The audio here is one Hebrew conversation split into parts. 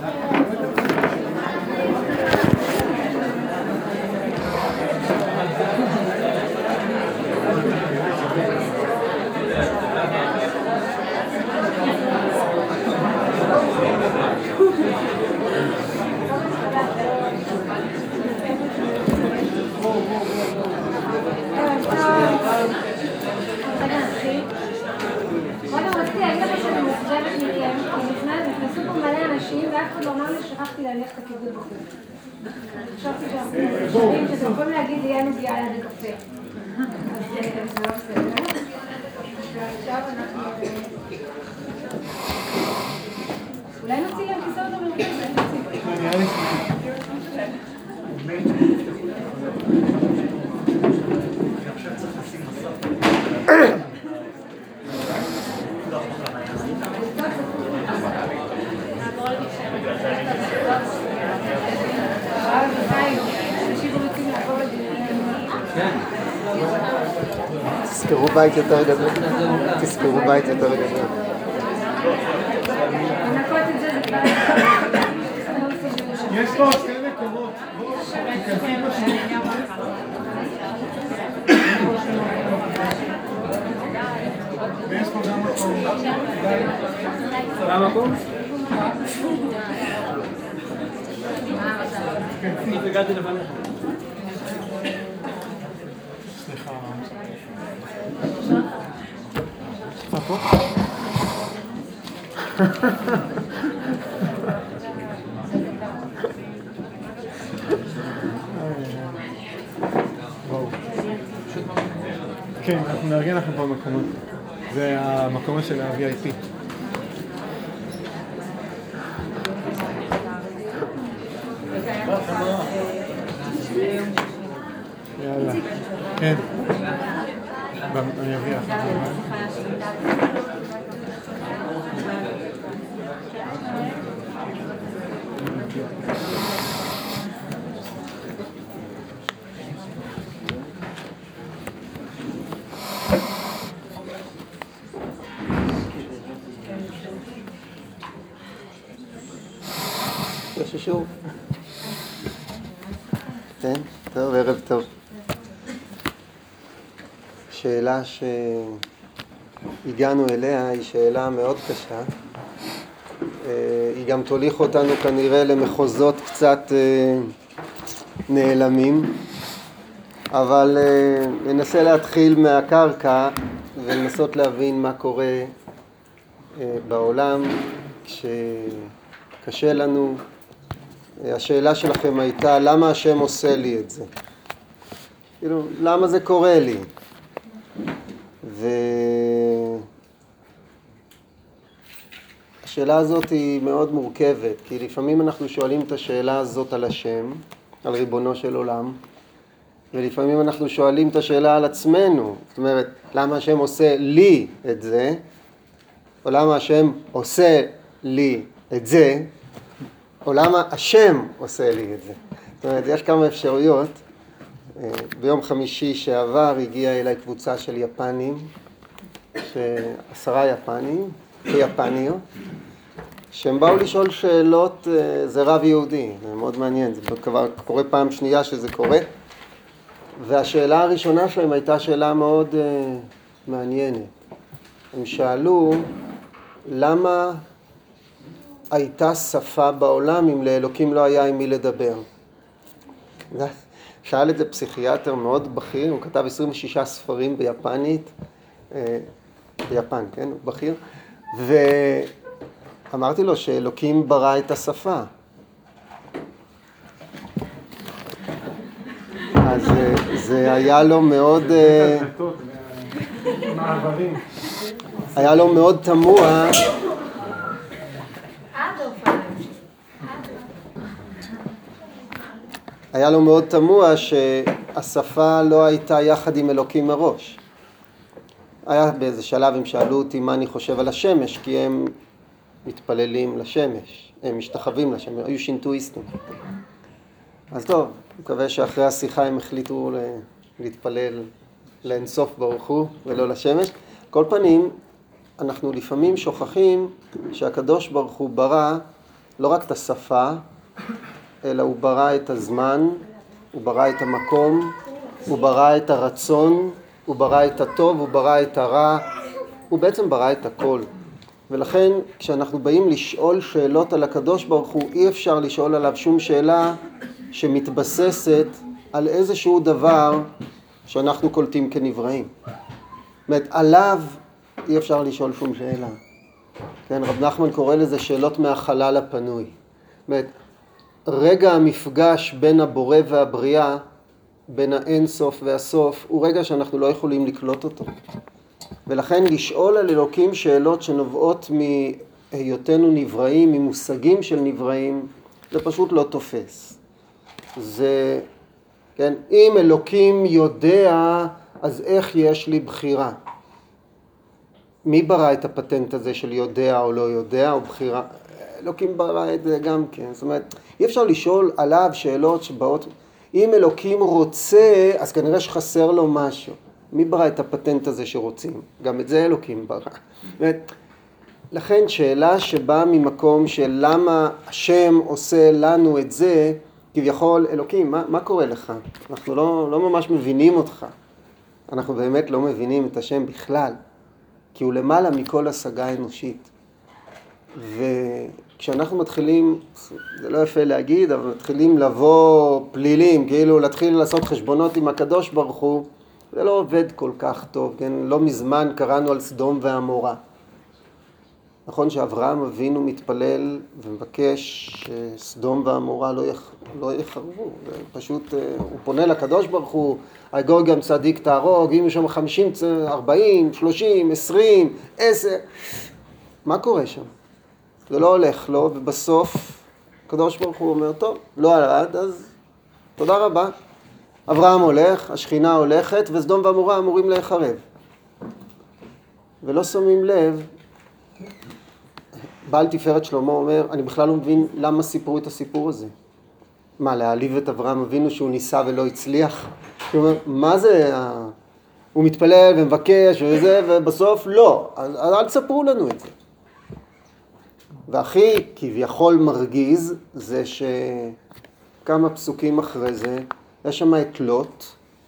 שכחתי להניח את הכיבוד בחוץ. חשבתי שאתם יכולים להגיד לי, אין נגיעה ליד הקפה. אז זה לא בסדר. ועכשיו אנחנו... אולי נוציא להם כיסאות המרכז? נראה לי עכשיו צריך לשים מסך. תזכרו בית יותר גדול. תזכרו בית יותר גדול. יש פה שתי מקומות. ויש פה גם מקום. מה מקום? הגעתי לפניך. סליחה. מה פה? כן, אנחנו נארגן לכם פה מקומות. זה המקום של ה-VIP. יאללה. כן. אני אביא לך. יש שוב. כן, טוב, ערב טוב. שאלה שהגענו אליה היא שאלה מאוד קשה. היא גם תוליך אותנו כנראה למחוזות קצת נעלמים, אבל ננסה להתחיל מהקרקע ולנסות להבין מה קורה בעולם כשקשה לנו. השאלה שלכם הייתה, למה השם עושה לי את זה? כאילו, למה זה קורה לי? והשאלה הזאת היא מאוד מורכבת, כי לפעמים אנחנו שואלים את השאלה הזאת על השם, על ריבונו של עולם, ולפעמים אנחנו שואלים את השאלה על עצמנו. זאת אומרת, למה השם עושה לי את זה? או למה השם עושה לי את זה? או למה השם עושה לי את זה? זאת אומרת, יש כמה אפשרויות. ביום חמישי שעבר הגיעה אליי קבוצה של יפנים, 10 יפנים, יפניות, שהם באו לשאול שאלות. זה רב יהודי, זה מאוד מעניין, זה כבר קורה פעם שנייה שזה קורה. והשאלה הראשונה שלהם הייתה שאלה מאוד מעניינת. הם שאלו, למה הייתה שפה בעולם אם לאלוקים לא היה עם מי לדבר? שאל את זה פסיכיאטר מאוד בכיר, הוא כתב 26 ספרים ביפנית, ביפן, כן, הוא בכיר, ואמרתי לו שאלוקים ברא את השפה. אז זה היה לו מאוד, היה לו מאוד תמוה, היה לו מאוד תמוה שהשפה לא הייתה יחד עם אלוקים מראש. היה באיזה שלב הם שאלו אותי מה אני חושב על השמש, כי הם מתפללים לשמש, הם משתחווים לשמש, היו שינטואיסטים. אז טוב, אני מקווה שאחרי השיחה הם החליטו להתפלל לאינסוף ברוך הוא ולא לשמש. כל פנים, אנחנו לפעמים שוכחים שהקדוש ברוך הוא ברא לא רק את השפה, אלא הוא ברא את הזמן, הוא ברא את המקום, הוא ברא את הרצון, הוא ברא את הטוב, הוא ברא את הרע, הוא בעצם ברא את הכל. ולכן כשאנחנו באים לשאול שאלות על הקדוש ברוך הוא, אי אפשר לשאול עליו שום שאלה שמתבססת על איזשהו דבר שאנחנו קולטים כנבראים. זאת אומרת, עליו אי אפשר לשאול שום שאלה. כן, רב נחמן קורא לזה שאלות מהחלל הפנוי. זאת אומרת, רגע המפגש בין הבורא והבריאה, בין האין סוף והסוף, הוא רגע שאנחנו לא יכולים לקלוט אותו. ולכן לשאול על אלוקים שאלות שנובעות מהיותנו נבראים, ממושגים של נבראים, זה פשוט לא תופס. זה, כן, אם אלוקים יודע, אז איך יש לי בחירה? מי ברא את הפטנט הזה של יודע או לא יודע, או בחירה? אלוקים ברא את זה גם כן. זאת אומרת, אי אפשר לשאול עליו שאלות שבאות, אם אלוקים רוצה, אז כנראה שחסר לו משהו. מי ברא את הפטנט הזה שרוצים? גם את זה אלוקים ברא. לכן שאלה שבאה ממקום של למה השם עושה לנו את זה, כביכול אלוקים, מה קורה לך? אנחנו לא ממש מבינים אותך. אנחנו באמת לא מבינים את השם בכלל, כי הוא למעלה מכל השגה אנושית. וכשאנחנו מתחילים, זה לא יפה להגיד, אבל מתחילים לבוא פלילים, כאילו להתחיל לעשות חשבונות עם הקדוש ברוך הוא, זה לא עובד כל כך טוב, כן? לא מזמן קראנו על סדום ועמורה. נכון שאברהם אבינו מתפלל ומבקש שסדום ועמורה לא יחרבו. פשוט הוא פונה לקדוש ברוך הוא, היגור גם צדיק תהרוג, אם יש שם 50, 40, 30, 20, 10. מה קורה שם? זה לא הולך לו, ובסוף הקדוש ברוך הוא אומר, טוב, לא עד, אז תודה רבה. אברהם הולך, השכינה הולכת, וסדום ועמורה אמורים להיחרב. ולא שמים לב, בעל תפארת שלמה אומר, אני בכלל לא מבין למה סיפרו את הסיפור הזה. מה, להעליב את אברהם אבינו שהוא ניסה ולא הצליח? הוא אומר, מה זה? הוא מתפלל ומבקש וזה, ובסוף לא. אז אל תספרו לנו את זה. והכי כביכול מרגיז זה שכמה פסוקים אחרי זה, יש שם את לוט,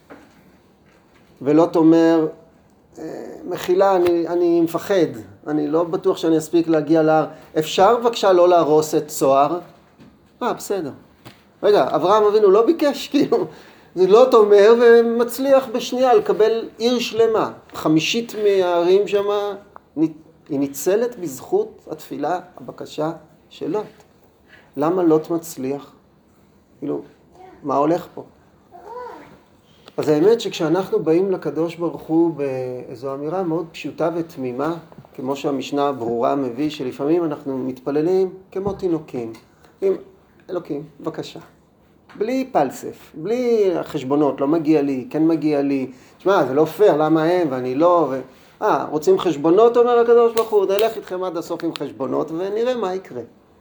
ולוט אומר, מחילה, אני מפחד, אני לא בטוח שאני אספיק להגיע להר. אפשר בבקשה לא להרוס את צוהר? בסדר. רגע, אברהם אבינו לא ביקש, כאילו, זה לוט אומר ומצליח בשנייה לקבל עיר שלמה. 50 מהערים שם, היא ניצלת בזכות התפילה, הבקשה של לוט. למה לוט מצליח? כאילו, מה הולך פה? אז האמת שכשאנחנו באים לקדוש ברוך הוא באיזו אמירה מאוד פשוטה ותמימה, כמו שהמשנה הברורה מביא, שלפעמים אנחנו מתפללים כמו תינוקים. אלוקים, בבקשה. בלי פלסף, בלי חשבונות, לא מגיע לי, כן מגיע לי. תשמע, זה לא פייר, למה הם ואני לא? רוצים חשבונות, אומר הקדוש ברוך הוא, נלך איתכם עד הסוף עם חשבונות ונראה מה יקרה.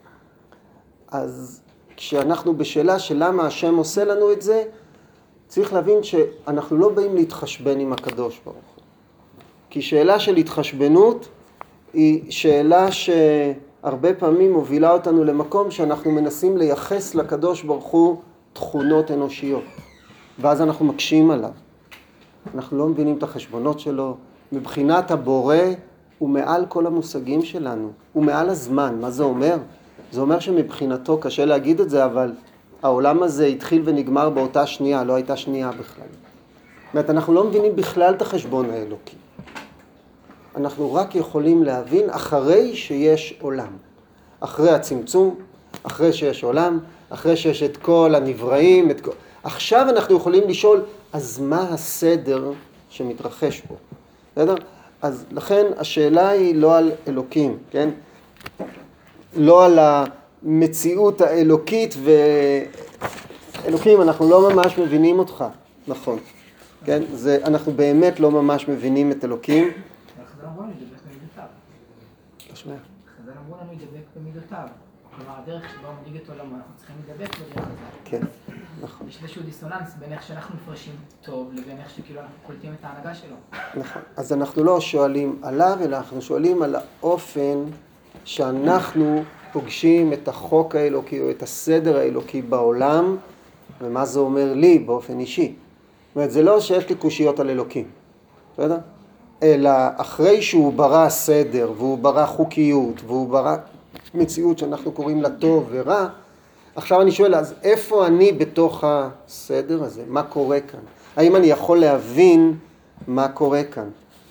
אז כשאנחנו בשאלה של למה השם עושה לנו את זה, צריך להבין שאנחנו לא באים להתחשבן עם הקדוש ברוך הוא. כי שאלה של התחשבנות היא שאלה שהרבה פעמים מובילה אותנו למקום שאנחנו מנסים לייחס לקדוש ברוך הוא תכונות אנושיות. ואז אנחנו מקשים עליו. אנחנו לא מבינים את החשבונות שלו. מבחינת הבורא הוא מעל כל המושגים שלנו. הוא מעל הזמן. מה זה אומר? זה אומר שמבחינתו, קשה להגיד את זה, אבל העולם הזה התחיל ונגמר באותה שנייה, לא הייתה שנייה בכלל. זאת אומרת, אנחנו לא מבינים בכלל את החשבון האלוקי. אנחנו רק יכולים להבין אחרי שיש עולם. אחרי הצמצום, אחרי שיש עולם, אחרי שיש את כל הנבראים. עכשיו אנחנו יכולים לשאול, אז מה הסדר שמתרחש פה? בסדר? אז לכן השאלה היא לא על אלוקים, כן? לא על המציאות האלוקית ואלוקים, אנחנו לא ממש מבינים אותך, נכון, כן? אנחנו באמת לא ממש מבינים את אלוקים. חז"ל אמרו לנו להידבק במידותיו. לא שומע. חז"ל אמרו לנו להידבק במידותיו. כלומר, הדרך שבה הוא מנהיג את עולמו, אנחנו צריכים להידבק בדרך הזאת. כן, נכון. יש איזשהו דיסוננס בין איך שאנחנו מפרשים טוב לבין איך שכאילו אנחנו קולטים את ההנהגה שלו. נכון. אז אנחנו לא שואלים עליו, אלא אנחנו שואלים על האופן שאנחנו פוגשים את החוק האלוקי או את הסדר האלוקי בעולם, ומה זה אומר לי באופן אישי. זאת אומרת, זה לא שיש לי קושיות על אלוקים, בסדר? אלא אחרי שהוא ברא סדר, והוא ברא חוקיות, והוא ברא מציאות שאנחנו קוראים לה טוב ורע, עכשיו אני שואל, אז איפה אני בתוך הסדר הזה? מה קורה כאן? האם אני יכול להבין מה קורה כאן?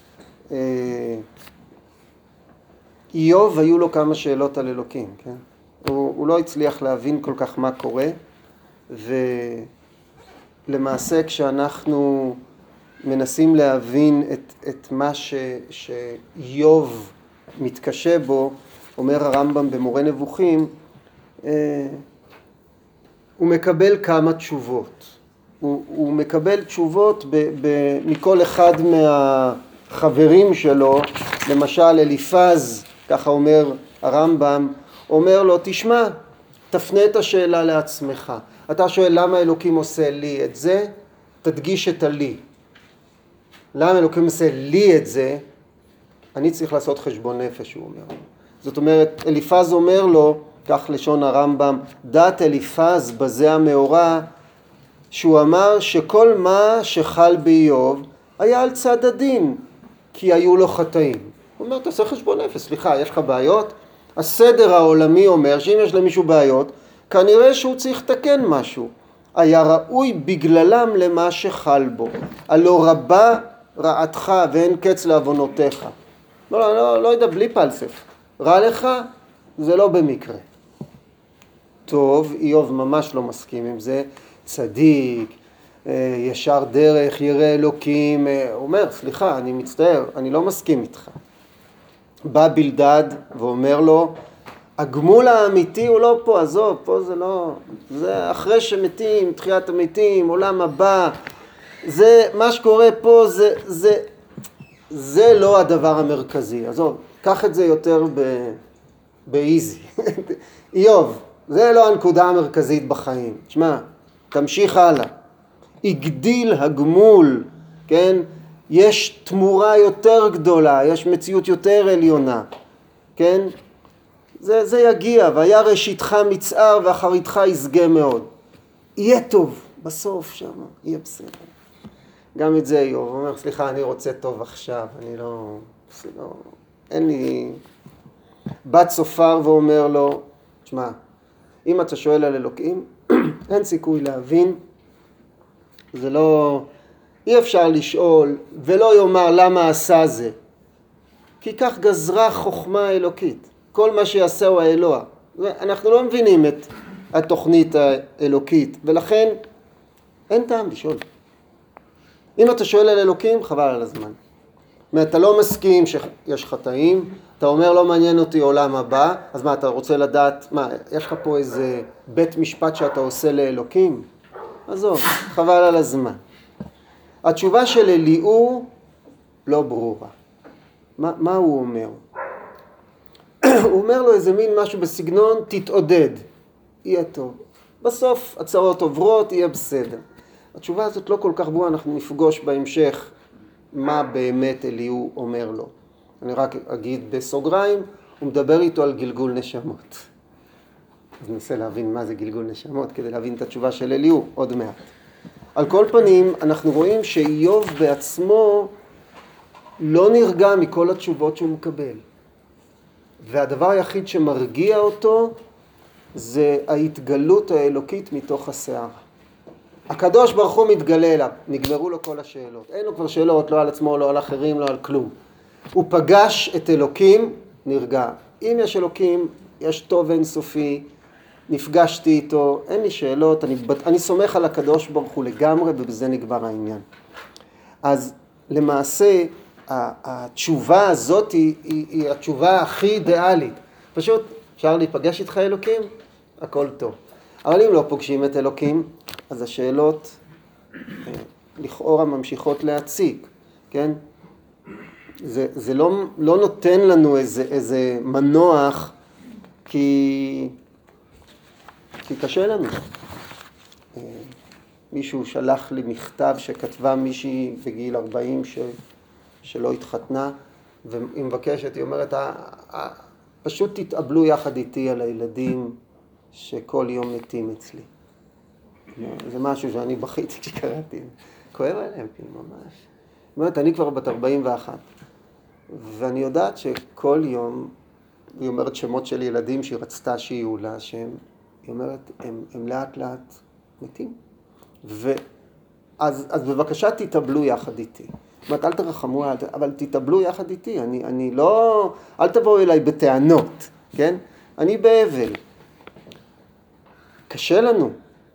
איוב היו לו כמה שאלות על אלוקים, כן? הוא לא הצליח להבין כל כך מה קורה, ולמעשה כשאנחנו מנסים להבין את מה שאיוב מתקשה בו, אומר הרמב"ם במורה נבוכים, הוא מקבל כמה תשובות. הוא מקבל תשובות מכל אחד מהחברים שלו, למשל אליפז, ככה אומר הרמב"ם, אומר לו, תשמע, תפנה את השאלה לעצמך. אתה שואל למה אלוקים עושה לי את זה? תדגיש את הלי. למה אלוקים עושה לי את זה? אני צריך לעשות חשבון נפש, הוא אומר. זאת אומרת, אליפז אומר לו, כך לשון הרמב"ם, דעת אליפז בזה המאורע, שהוא אמר שכל מה שחל באיוב היה על צד הדין, כי היו לו חטאים. הוא אומר, תעשה חשבון נפש, סליחה, יש לך בעיות? הסדר העולמי אומר שאם יש למישהו בעיות, כנראה שהוא צריך לתקן משהו. היה ראוי בגללם למה שחל בו. הלא רבה רעתך ואין קץ לעוונותיך. לא יודע, בלי פלסף. רע לך, זה לא במקרה. טוב, איוב ממש לא מסכים עם זה. צדיק, ישר דרך, ירא אלוקים. הוא אומר, סליחה, אני מצטער, אני לא מסכים איתך. בא בלדד ואומר לו, הגמול האמיתי הוא לא פה, עזוב, פה זה לא, זה אחרי שמתים, תחיית המתים, עולם הבא, זה, מה שקורה פה זה לא הדבר המרכזי, עזוב, קח את זה יותר באיזי. איוב, זה לא הנקודה המרכזית בחיים, תשמע, תמשיך הלאה. הגדיל הגמול, כן? יש תמורה יותר גדולה, יש מציאות יותר עליונה, כן? זה יגיע, והיה ראשיתך מצער ואחריתך יסגה מאוד. יהיה טוב, בסוף שם, יהיה בסדר. גם את זה איוב, הוא אומר, סליחה, אני רוצה טוב עכשיו, אני לא, אין לי... בת סופר ואומר לו, תשמע, אם אתה שואל על אלוקים, אין סיכוי להבין, זה לא... אי אפשר לשאול ולא יאמר למה עשה זה. כי כך גזרה חוכמה אלוקית. כל מה שיעשה הוא האלוה. אנחנו לא מבינים את התוכנית האלוקית, ולכן אין טעם לשאול. אם אתה שואל על אלוקים, חבל על הזמן. אתה לא מסכים שיש חטאים, אתה אומר לא מעניין אותי עולם הבא, אז מה, אתה רוצה לדעת, מה, יש לך פה איזה בית משפט שאתה עושה לאלוקים? עזוב, חבל על הזמן. התשובה של אליהו לא ברורה. מה הוא אומר? הוא אומר לו איזה מין משהו בסגנון, תתעודד, יהיה טוב. בסוף הצעות עוברות, יהיה בסדר. התשובה הזאת לא כל כך ברורה, אנחנו נפגוש בהמשך מה באמת אליהו אומר לו. אני רק אגיד בסוגריים, הוא מדבר איתו על גלגול נשמות. אז ננסה להבין מה זה גלגול נשמות, כדי להבין את התשובה של אליהו עוד מעט. על כל פנים, אנחנו רואים שאיוב בעצמו לא נרגע מכל התשובות שהוא מקבל. והדבר היחיד שמרגיע אותו זה ההתגלות האלוקית מתוך הסערה. הקדוש ברוך הוא מתגלה אליו, נגמרו לו כל השאלות. אין לו כבר שאלות, לא על עצמו, לא על אחרים, לא על כלום. הוא פגש את אלוקים, נרגע. אם יש אלוקים, יש טוב אינסופי, נפגשתי איתו, אין לי שאלות, אני סומך על הקדוש ברוך הוא לגמרי, ובזה נגמר העניין. אז למעשה, התשובה הזאת היא התשובה הכי אידיאלית. פשוט, אפשר להיפגש איתך אלוקים? הכל טוב. אבל אם לא פוגשים את אלוקים, אז השאלות לכאורה ממשיכות להציק, כן? זה לא נותן לנו איזה מנוח, כי קשה לנו. מישהו שלח לי מכתב שכתבה מישהי בגיל 40 שלא התחתנה, והיא מבקשת, היא אומרת, פשוט תתאבלו יחד איתי על הילדים שכל יום מתים אצלי. זה משהו שאני בכיתי כשקראתי. כואב עליהם, כאילו, ממש. זאת אומרת, אני כבר בת 41, ואני יודעת שכל יום, היא אומרת שמות של ילדים שהיא רצתה שיהיו לה, היא אומרת, הם לאט לאט מתים. אז בבקשה תתאבלו יחד איתי. זאת אומרת, אל תרחמו, אבל תתאבלו יחד איתי. אני לא, אל תבואו אליי בטענות, כן? אני באבל. קשה לנו.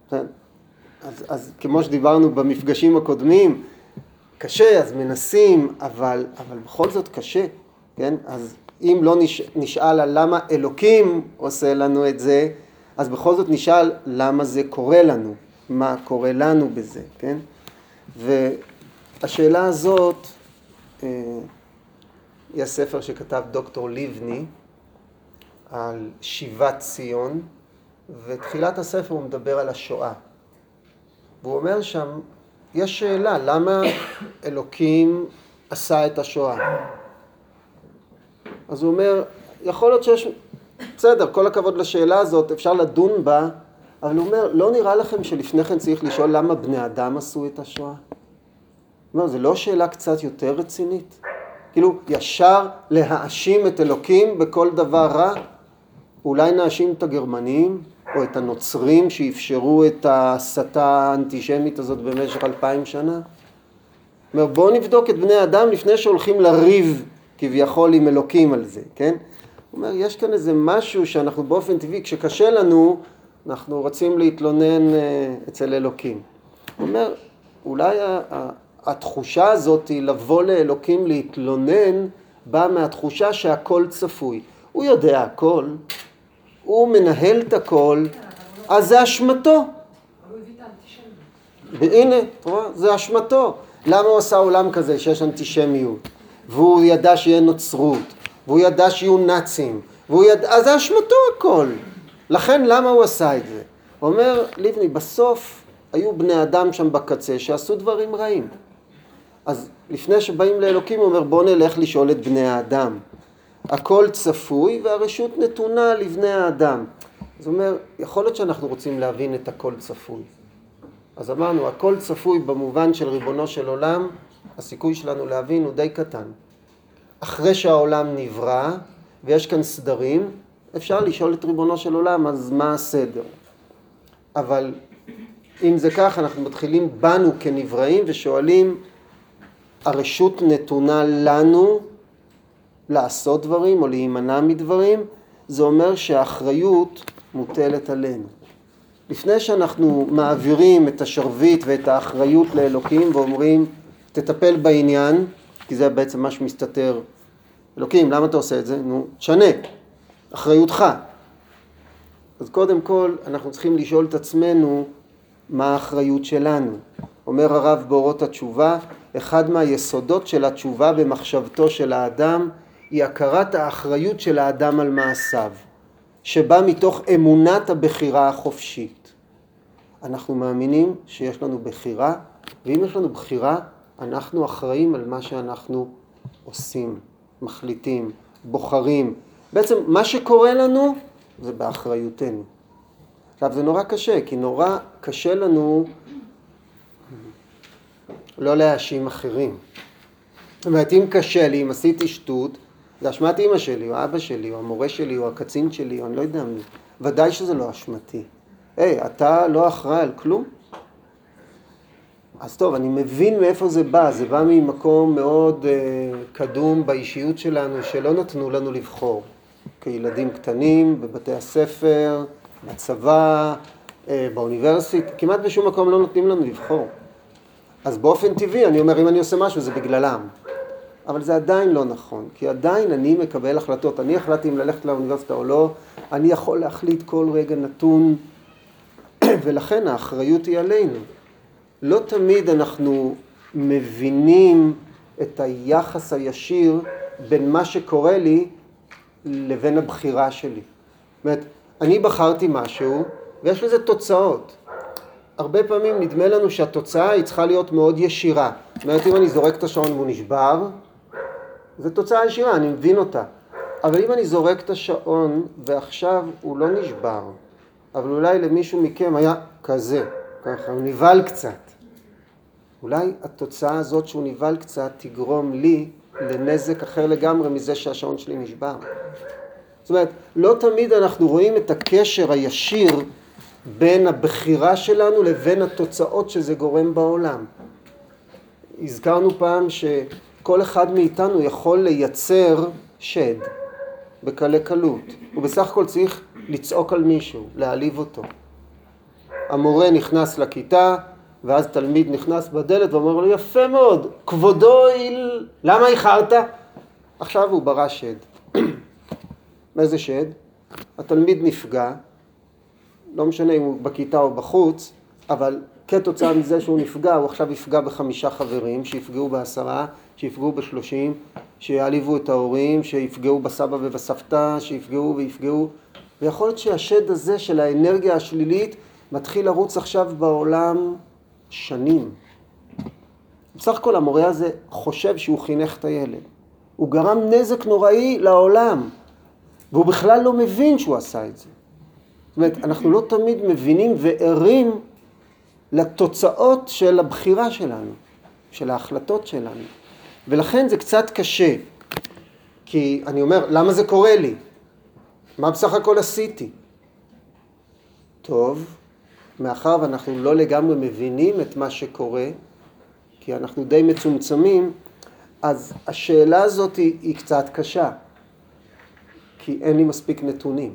אז כמו שדיברנו במפגשים הקודמים, קשה, אז מנסים, אבל בכל זאת קשה, כן? אז אם לא נשאל על למה אלוקים עושה לנו את זה, אז בכל זאת נשאל למה זה קורה לנו, מה קורה לנו בזה, כן? והשאלה הזאת, היא הספר שכתב דוקטור ליבני על שיבת ציון, ותחילת הספר הוא מדבר על השואה. והוא אומר שם, יש שאלה, למה אלוקים עשה את השואה? אז הוא אומר, יכול להיות שיש, בסדר, כל הכבוד לשאלה הזאת, אפשר לדון בה, אבל הוא אומר, לא נראה לכם שלפני כן צריך לשאול למה בני אדם עשו את השואה? הוא אומר, זה לא שאלה קצת יותר רצינית? כאילו, ישר להאשים את אלוקים בכל דבר רע? אולי נאשים את הגרמנים או את הנוצרים שאפשרו את ההסתה האנטישמית הזאת במשך 2000 שנה? הוא אומר, בואו נבדוק את בני אדם לפני שהולכים לריב כביכול עם אלוקים על זה, כן? הוא אומר, יש כאן איזה משהו שאנחנו באופן טבעי, כשקשה לנו, אנחנו רוצים להתלונן אצל אלוקים. הוא אומר, אולי התחושה הזאת היא לבוא לאלוקים להתלונן, באה מהתחושה שהכל צפוי. הוא יודע הכל, הוא מנהל את הכל, אז זה אשמתו. והנה, זה אשמתו. למה הוא עשה עולם כזה שיש אנטישמיות? והוא ידע שיהיה נוצרות, והוא ידע שיהיו נאצים, אז זה אשמתו הכל. לכן למה הוא עשה את זה? הוא אומר, ליבני, בסוף היו בני אדם שם בקצה שעשו דברים רעים. אז לפני שבאים לאלוקים הוא אומר, בוא נלך לשאול את בני האדם. הכל צפוי והרשות נתונה לבני האדם. אז הוא אומר, יכול להיות שאנחנו רוצים להבין את הכל צפוי. אז אמרנו, הכל צפוי במובן של ריבונו של עולם, הסיכוי שלנו להבין הוא די קטן. אחרי שהעולם נברא ויש כאן סדרים, אפשר לשאול את ריבונו של עולם, אז מה הסדר? אבל אם זה כך, אנחנו מתחילים בנו כנבראים ושואלים, הרשות נתונה לנו לעשות דברים או להימנע מדברים, זה אומר שהאחריות מוטלת עלינו. לפני שאנחנו מעבירים את השרביט ואת האחריות לאלוקים ואומרים, תטפל בעניין, כי זה בעצם מה שמסתתר. אלוקים, למה אתה עושה את זה? נו, תשנה, אחריותך. אז קודם כל, אנחנו צריכים לשאול את עצמנו, מה האחריות שלנו? אומר הרב באורות התשובה, אחד מהיסודות של התשובה במחשבתו של האדם, היא הכרת האחריות של האדם על מעשיו, שבא מתוך אמונת הבחירה החופשית. אנחנו מאמינים שיש לנו בחירה, ואם יש לנו בחירה, אנחנו אחראים על מה שאנחנו עושים, מחליטים, בוחרים. בעצם מה שקורה לנו זה באחריותנו. עכשיו זה נורא קשה, כי נורא קשה לנו לא להאשים אחרים. זאת אומרת, אם קשה לי, אם עשיתי שטות, זה אשמת אמא שלי, או אבא שלי, או המורה שלי, או הקצין שלי, או אני לא יודע מי. ודאי שזה לא אשמתי. אתה לא אחראי על כלום? אז טוב, אני מבין מאיפה זה בא. זה בא ממקום מאוד קדום באישיות שלנו, שלא נתנו לנו לבחור. כילדים קטנים, בבתי הספר, בצבא, באוניברסיטה, כמעט בשום מקום לא נותנים לנו לבחור. אז באופן טבעי, אני אומר, אם אני עושה משהו, זה בגללם. אבל זה עדיין לא נכון, כי עדיין אני מקבל החלטות. אני החלטתי אם ללכת לאוניברסיטה או לא, אני יכול להחליט כל רגע נתון, ולכן האחריות היא עלינו. לא תמיד אנחנו מבינים את היחס הישיר בין מה שקורה לי לבין הבחירה שלי. זאת אומרת, אני בחרתי משהו ויש לזה תוצאות. הרבה פעמים נדמה לנו שהתוצאה היא צריכה להיות מאוד ישירה. זאת אומרת, אם אני זורק את השעון והוא נשבר, זו תוצאה ישירה, אני מבין אותה. אבל אם אני זורק את השעון ועכשיו הוא לא נשבר, אבל אולי למישהו מכם היה כזה, ככה, הוא ניבל קצת. אולי התוצאה הזאת שהוא ניבל קצת תגרום לי לנזק אחר לגמרי מזה שהשעון שלי נשבר. זאת אומרת, לא תמיד אנחנו רואים את הקשר הישיר בין הבחירה שלנו לבין התוצאות שזה גורם בעולם. הזכרנו פעם שכל אחד מאיתנו יכול לייצר שד בקלי קלות. הוא בסך הכל צריך לצעוק על מישהו, להעליב אותו. המורה נכנס לכיתה, ואז תלמיד נכנס בדלת ואומר לו, יפה מאוד, כבודו, למה איחרת? עכשיו הוא ברא שד. איזה שד? התלמיד נפגע, לא משנה אם הוא בכיתה או בחוץ, אבל כתוצאה מזה שהוא נפגע, הוא עכשיו יפגע ב5 חברים, שיפגעו ב10, שיפגעו ב30, שיעליבו את ההורים, שיפגעו בסבא ובסבתא, שיפגעו ויפגעו. ויכול להיות שהשד הזה של האנרגיה השלילית מתחיל לרוץ עכשיו בעולם שנים. בסך הכל המורה הזה חושב שהוא חינך את הילד. הוא גרם נזק נוראי לעולם, והוא בכלל לא מבין שהוא עשה את זה. זאת אומרת, אנחנו לא תמיד מבינים וערים לתוצאות של הבחירה שלנו, של ההחלטות שלנו. ולכן זה קצת קשה, כי אני אומר, למה זה קורה לי? מה בסך הכל עשיתי? טוב, מאחר ואנחנו לא לגמרי מבינים את מה שקורה, כי אנחנו די מצומצמים, אז השאלה הזאת היא קצת קשה, כי אין לי מספיק נתונים.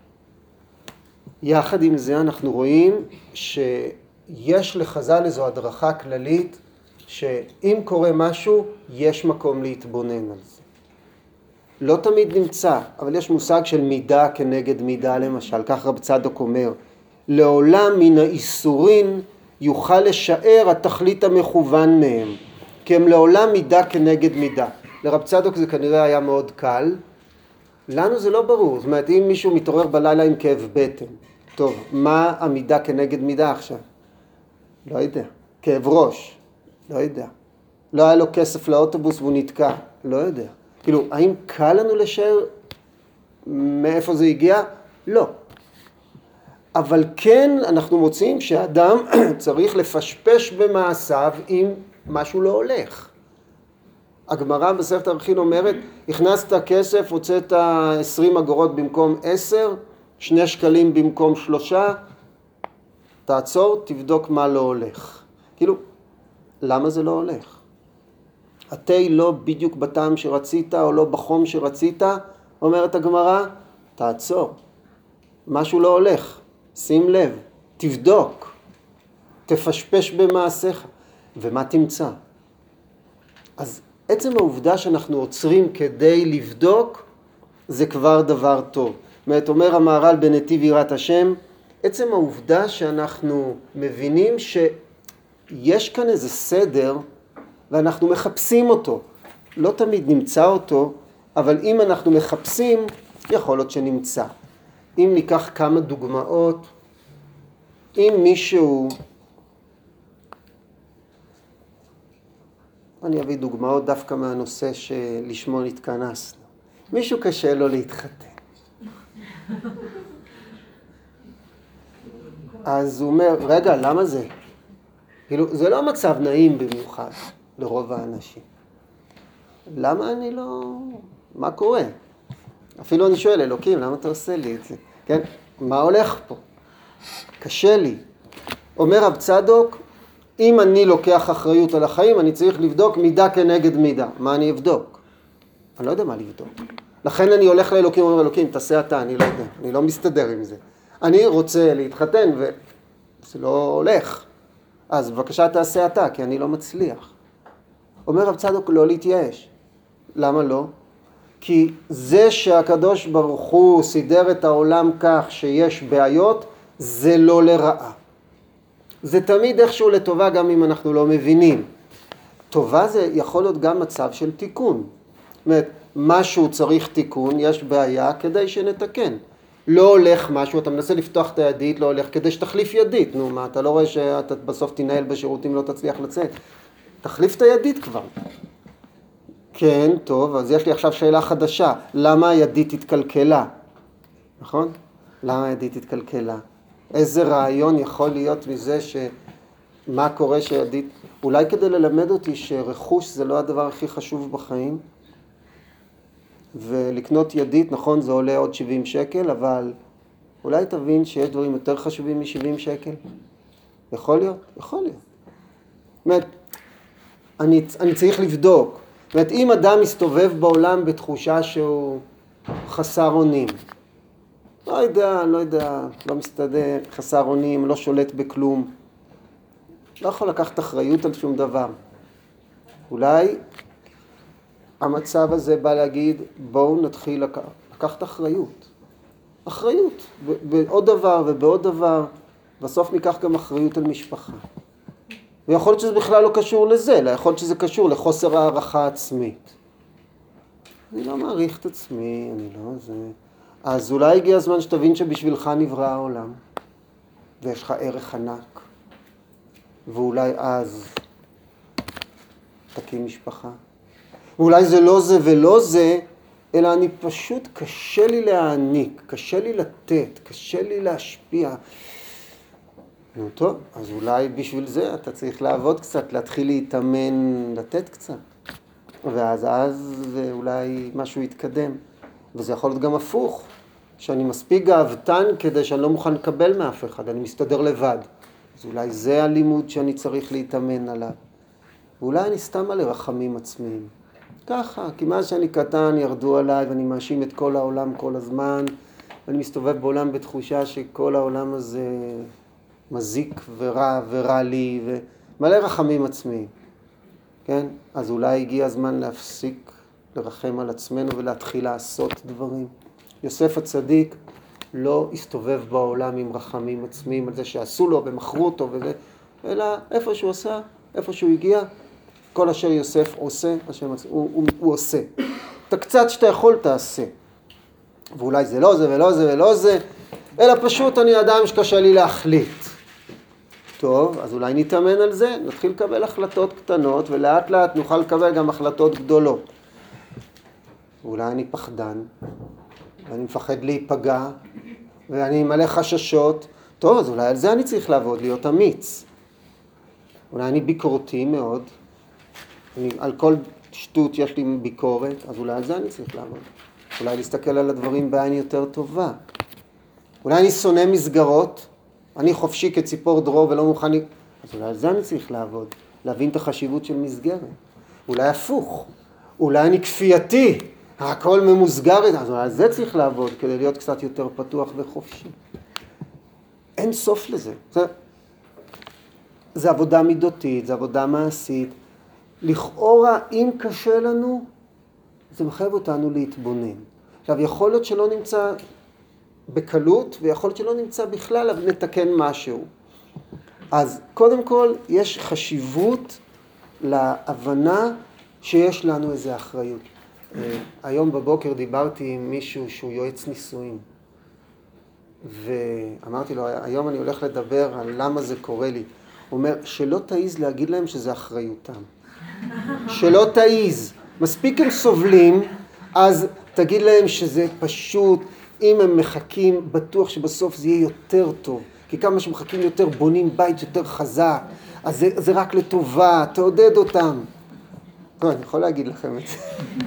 יחד עם זה אנחנו רואים שיש לחז"ל איזו הדרכה כללית, שאם קורה משהו, יש מקום להתבונן על זה. לא תמיד נמצא, אבל יש מושג של מידה כנגד מידה למשל, כך רב צדוק אומר, לעולם מן האיסורין יוכל לשער התכלית המכוון מהם, כי הם לעולם מידה כנגד מידה. לרב צדוק זה כנראה היה מאוד קל, לנו זה לא ברור. זאת אומרת, אם מישהו מתעורר בלילה עם כאב בטן, טוב, מה המידה כנגד מידה עכשיו? לא יודע. כאב ראש? לא יודע. לא היה לו כסף לאוטובוס והוא נתקע? לא יודע. כאילו, האם קל לנו לשער מאיפה זה הגיע? לא. אבל כן אנחנו מוצאים שאדם צריך לפשפש במעשיו אם משהו לא הולך. הגמרא בספר ערכין אומרת, הכנסת כסף, הוצאת 20 אגורות במקום 10, 2 שקלים במקום 3, תעצור, תבדוק מה לא הולך. כאילו, למה זה לא הולך? התה לא בדיוק בטעם שרצית או לא בחום שרצית, אומרת הגמרא, תעצור. משהו לא הולך, שים לב, תבדוק, תפשפש במעשיך, ומה תמצא? אז עצם העובדה שאנחנו עוצרים כדי לבדוק, זה כבר דבר טוב. זאת אומרת, אומר המהר"ל בנתיב יראת השם, עצם העובדה שאנחנו מבינים שיש כאן איזה סדר, ואנחנו מחפשים אותו. לא תמיד נמצא אותו, אבל אם אנחנו מחפשים, יכול להיות שנמצא. אם ניקח כמה דוגמאות, אם מישהו, אני אביא דוגמאות דווקא מהנושא שלשמו נתכנסנו. מישהו קשה לו להתחתן. אז הוא אומר, רגע, למה זה? כאילו, זה לא מצב נעים במיוחד לרוב האנשים. למה אני לא... מה קורה? אפילו אני שואל, אלוקים, למה אתה עושה לי את זה? כן? מה הולך פה? קשה לי. אומר רב צדוק, אם אני לוקח אחריות על החיים, אני צריך לבדוק מידה כנגד מידה. מה אני אבדוק? אני לא יודע מה לבדוק. לכן אני הולך לאלוקים, אומר, אלוקים, תעשה אתה, אני לא יודע. אני לא מסתדר עם זה. אני רוצה להתחתן וזה לא הולך. אז בבקשה תעשה אתה, כי אני לא מצליח. אומר רב צדוק, לא להתייאש. למה לא? כי זה שהקדוש ברוך הוא סידר את העולם כך שיש בעיות, זה לא לרעה. זה תמיד איכשהו לטובה גם אם אנחנו לא מבינים. טובה זה יכול להיות גם מצב של תיקון. זאת אומרת, משהו צריך תיקון, יש בעיה כדי שנתקן. לא הולך משהו, אתה מנסה לפתוח את הידית, לא הולך כדי שתחליף ידית. נו מה, אתה לא רואה שאתה בסוף תנהל בשירותים, לא תצליח לצאת. תחליף את הידית כבר. כן, טוב, אז יש לי עכשיו שאלה חדשה. למה ידית התקלקלה? נכון? למה ידית התקלקלה? איזה רעיון יכול להיות מזה מה קורה שידית... אולי כדי ללמד אותי שרכוש זה לא הדבר הכי חשוב בחיים, ולקנות ידית, נכון, זה עולה עוד 70 שקל, אבל אולי תבין שיש דברים יותר חשובים מ-70 שקל? יכול להיות? יכול להיות. זאת אומרת, אני צריך לבדוק. זאת אומרת, אם אדם מסתובב בעולם בתחושה שהוא חסר אונים, לא יודע, לא מסתדר, חסר אונים, לא שולט בכלום, לא יכול לקחת אחריות על שום דבר. אולי המצב הזה בא להגיד, בואו נתחיל לקחת אחריות. אחריות, בעוד דבר ובעוד דבר, בסוף ניקח גם אחריות על משפחה. ויכול להיות שזה בכלל לא קשור לזה, אלא יכול להיות שזה קשור לחוסר הערכה עצמית. אני לא מעריך את עצמי, אני לא זה... אז אולי הגיע הזמן שתבין שבשבילך נברא העולם, ויש לך ערך ענק, ואולי אז תקים משפחה. ואולי זה לא זה ולא זה, אלא אני פשוט קשה לי להעניק, קשה לי לתת, קשה לי להשפיע. נו טוב, אז אולי בשביל זה אתה צריך לעבוד קצת, להתחיל להתאמן, לתת קצת. ואז אולי משהו יתקדם. וזה יכול להיות גם הפוך, שאני מספיק גאוותן כדי שאני לא מוכן לקבל מאף אחד, אני מסתדר לבד. אז אולי זה הלימוד שאני צריך להתאמן עליו. ואולי אני סתם על רחמים עצמיים. ככה, כי מאז שאני קטן ירדו עליי ואני מאשים את כל העולם כל הזמן, ואני מסתובב בעולם בתחושה שכל העולם הזה מזיק ורע לי, ומלא רחמים עצמיים. כן? אז אולי הגיע הזמן להפסיק לרחם על עצמנו ולהתחיל לעשות דברים. יוסף הצדיק לא הסתובב בעולם עם רחמים עצמיים על זה שעשו לו ומכרו אותו וזה, אלא איפה שהוא עשה, איפה שהוא הגיע, כל אשר יוסף עושה, הוא עושה. את הקצת שאתה יכול תעשה. ואולי זה לא זה ולא זה ולא זה, אלא פשוט אני אדם שקשה לי להחליט. טוב, אז אולי נתאמן על זה, נתחיל לקבל החלטות קטנות, ולאט לאט נוכל לקבל גם החלטות גדולות. אולי אני פחדן, ואני מפחד להיפגע, ואני מלא חששות. טוב, אז אולי על זה אני צריך לעבוד, להיות אמיץ. אולי אני ביקורתי מאוד, על כל שטות יש לי ביקורת, אז אולי על זה אני צריך לעבוד. אולי להסתכל על הדברים בעין יותר טובה. אולי אני שונא מסגרות, אני חופשי כציפור דרור ולא מוכן... אז אולי על זה אני צריך לעבוד, להבין את החשיבות של מסגרת. אולי הפוך, אולי אני כפייתי, הכל ממוסגר, אז אולי על זה צריך לעבוד, כדי להיות קצת יותר פתוח וחופשי. אין סוף לזה. זה עבודה מידותית, זה עבודה מעשית. לכאורה, אם קשה לנו, זה מחייב אותנו להתבונן. עכשיו, יכול להיות שלא נמצא בקלות, ויכול להיות שלא נמצא בכלל, אבל נתקן משהו. אז קודם כל, יש חשיבות להבנה שיש לנו איזו אחריות. היום בבוקר דיברתי עם מישהו שהוא יועץ נישואים, ואמרתי לו, היום אני הולך לדבר על למה זה קורה לי. הוא אומר, שלא תעיז להגיד להם שזה אחריותם. שלא תעיז. מספיק הם סובלים, אז תגיד להם שזה פשוט, אם הם מחכים, בטוח שבסוף זה יהיה יותר טוב. כי כמה שמחכים יותר, בונים בית יותר חזק. אז זה רק לטובה, תעודד אותם. לא, אני יכול להגיד לכם את זה.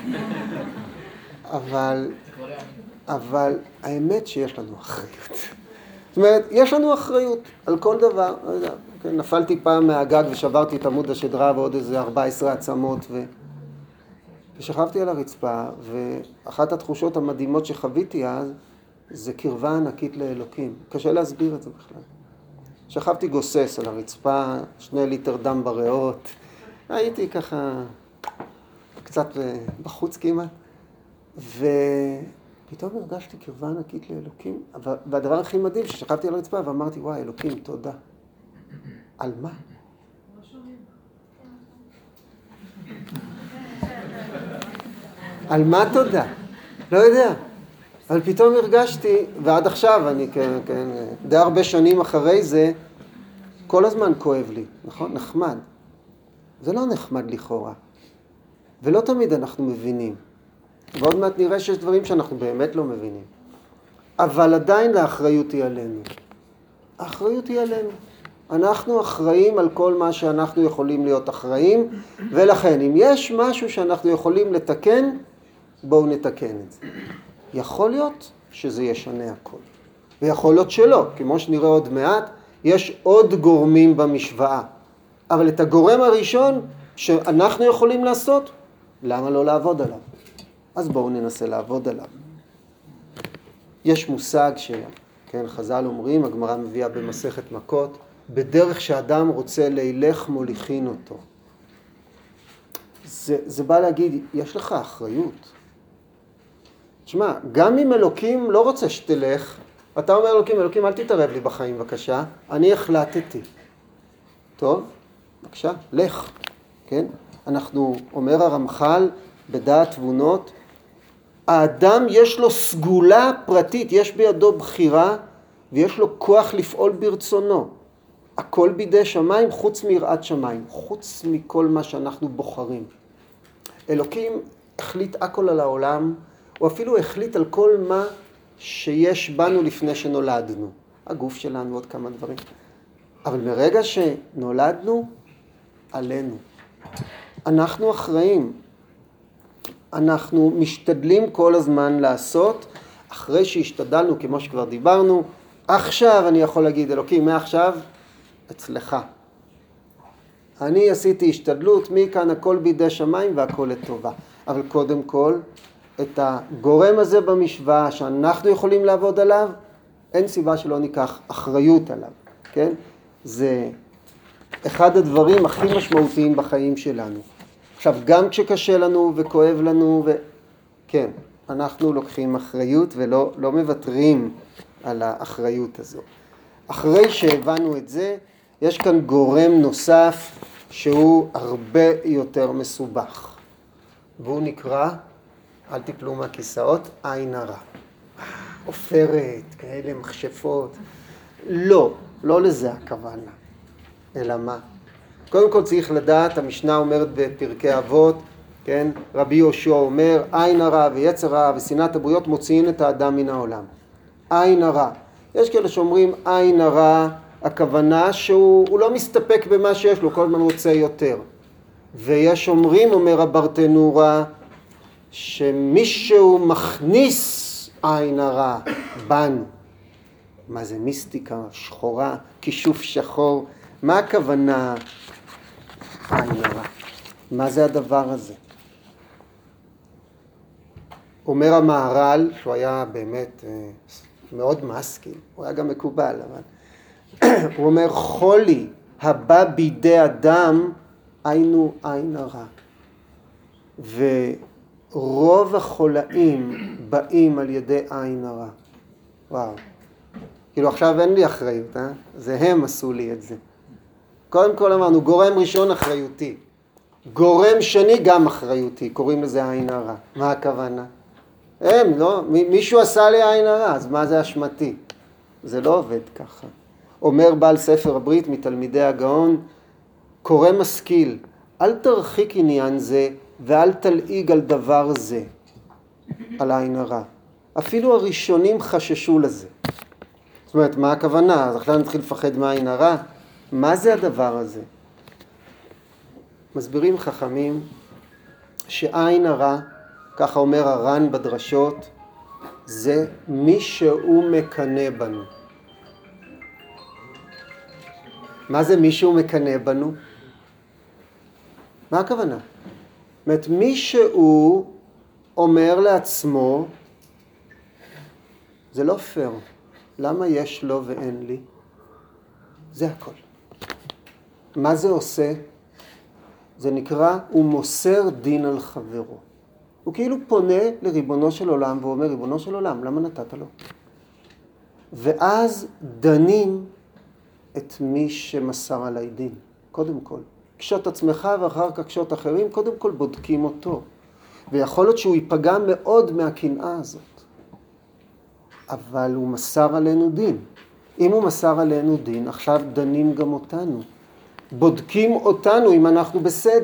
אבל האמת שיש לנו אחריות. זאת אומרת, יש לנו אחריות על כל דבר. לא יודע, נפלתי פעם מהגג ושברתי את עמוד השדרה ועוד איזה 14 עצמות ושכבתי על הרצפה, ואחת התחושות המדהימות שחוויתי אז זה קרבה ענקית לאלוקים. קשה להסביר את זה בכלל. שכבתי גוסס על הרצפה, 2 ליטר דם בריאות, הייתי ככה קצת בחוץ כמעט, ופתאום הרגשתי קרבה ענקית לאלוקים, והדבר הכי מדהים ששכבתי על הרצפה ואמרתי, וואי, אלוקים, תודה. על מה? על מה תודה? לא יודע. אבל פתאום הרגשתי, ועד עכשיו, אני די הרבה שנים אחרי זה, כל הזמן כואב לי, נכון? נחמד. זה לא נחמד לכאורה. ולא תמיד אנחנו מבינים. ועוד מעט נראה שיש דברים שאנחנו באמת לא מבינים. אבל עדיין האחריות היא עלינו. האחריות היא עלינו. אנחנו אחראים על כל מה שאנחנו יכולים להיות אחראים, ולכן אם יש משהו שאנחנו יכולים לתקן, בואו נתקן את זה. יכול להיות שזה ישנה הכל. ויכול להיות שלא, כמו שנראה עוד מעט, יש עוד גורמים במשוואה. אבל את הגורם הראשון שאנחנו יכולים לעשות, למה לא לעבוד עליו? אז בואו ננסה לעבוד עליו. יש מושג כן, חז"ל אומרים, הגמרא מביאה במסכת מכות, בדרך שאדם רוצה לילך מוליכין אותו. זה בא להגיד, יש לך אחריות. תשמע, גם אם אלוקים לא רוצה שתלך, אתה אומר אלוקים, אל תתערב לי בחיים בבקשה, אני החלטתי. טוב, בבקשה, לך. כן? אומר הרמח"ל בדעת תבונות, האדם יש לו סגולה פרטית, יש בידו בחירה, ויש לו כוח לפעול ברצונו. הכל בידי שמיים חוץ מיראת שמיים, חוץ מכל מה שאנחנו בוחרים. אלוקים החליט הכל על העולם, הוא אפילו החליט על כל מה שיש בנו לפני שנולדנו. הגוף שלנו, עוד כמה דברים. אבל מרגע שנולדנו, עלינו. אנחנו אחראים. אנחנו משתדלים כל הזמן לעשות, אחרי שהשתדלנו, כמו שכבר דיברנו, עכשיו אני יכול להגיד, אלוקים, מעכשיו אצלך. אני עשיתי השתדלות, מכאן הכל בידי שמיים והכל לטובה. אבל קודם כל, את הגורם הזה במשוואה שאנחנו יכולים לעבוד עליו, אין סיבה שלא ניקח אחריות עליו, כן? זה אחד הדברים הכי משמעותיים בחיים שלנו. עכשיו, גם כשקשה לנו וכואב לנו, כן, אנחנו לוקחים אחריות ולא מוותרים על האחריות הזו. אחרי שהבנו את זה, יש כאן גורם נוסף שהוא הרבה יותר מסובך. והוא נקרא, אל תיפלו מהכיסאות, עין הרע. עופרת, כאלה מכשפות. לא לזה הכוונה. אלא מה? קודם כל צריך לדעת, המשנה אומרת בפרקי אבות, כן? רבי יהושע אומר, עין הרע ויצר הרע ושנאת הבריות מוציאים את האדם מן העולם. עין הרע. יש כאלה שאומרים עין הרע, הכוונה שהוא לא מסתפק במה שיש לו, כל הזמן רוצה יותר. ויש אומרים, אומר הברטנורה, שמישהו מכניס עין הרע בנו. מה זה מיסטיקה שחורה, כישוף שחור? מה הכוונה עין הרע? מה זה הדבר הזה? אומר המהר"ל, שהוא היה באמת מאוד משכיל, הוא היה גם מקובל, אבל הוא אומר, חולי הבא בידי אדם, היינו עין הרע. ורוב החולאים באים על ידי עין הרע. וואו. כאילו עכשיו אין לי אחריות, זה הם עשו לי את זה. קודם כל אמרנו, גורם ראשון אחריותי. גורם שני גם אחריותי, קוראים לזה עין הרע. מה הכוונה? הם, לא, מישהו עשה לי עין הרע, אז מה זה אשמתי? זה לא עובד ככה. אומר בעל ספר הברית מתלמידי הגאון, קורא משכיל, אל תרחיק עניין זה ואל תלעיג על דבר זה, על עין הרע. אפילו הראשונים חששו לזה. זאת אומרת, מה הכוונה? אז עכשיו נתחיל לפחד מהעין הרע? מה זה הדבר הזה? מסבירים חכמים שעין הרע, ככה אומר הר"ן בדרשות, זה מי שהוא מקנא בנו. מה זה מי שהוא מקנא בנו? מה הכוונה? זאת אומרת, מי שהוא אומר לעצמו, זה לא פייר. למה יש לו ואין לי? זה הכל. מה זה עושה? זה נקרא, הוא מוסר דין על חברו. הוא כאילו פונה לריבונו של עולם ואומר, ריבונו של עולם, למה נתת לו? ואז דנים את מי שמסר עלי דין. קודם כל, קשות עצמך ואחר כך קשות אחרים, קודם כל בודקים אותו. ויכול להיות שהוא ייפגע מאוד מהקנאה הזאת. אבל הוא מסר עלינו דין. אם הוא מסר עלינו דין, עכשיו דנים גם אותנו. בודקים אותנו אם אנחנו בסדר.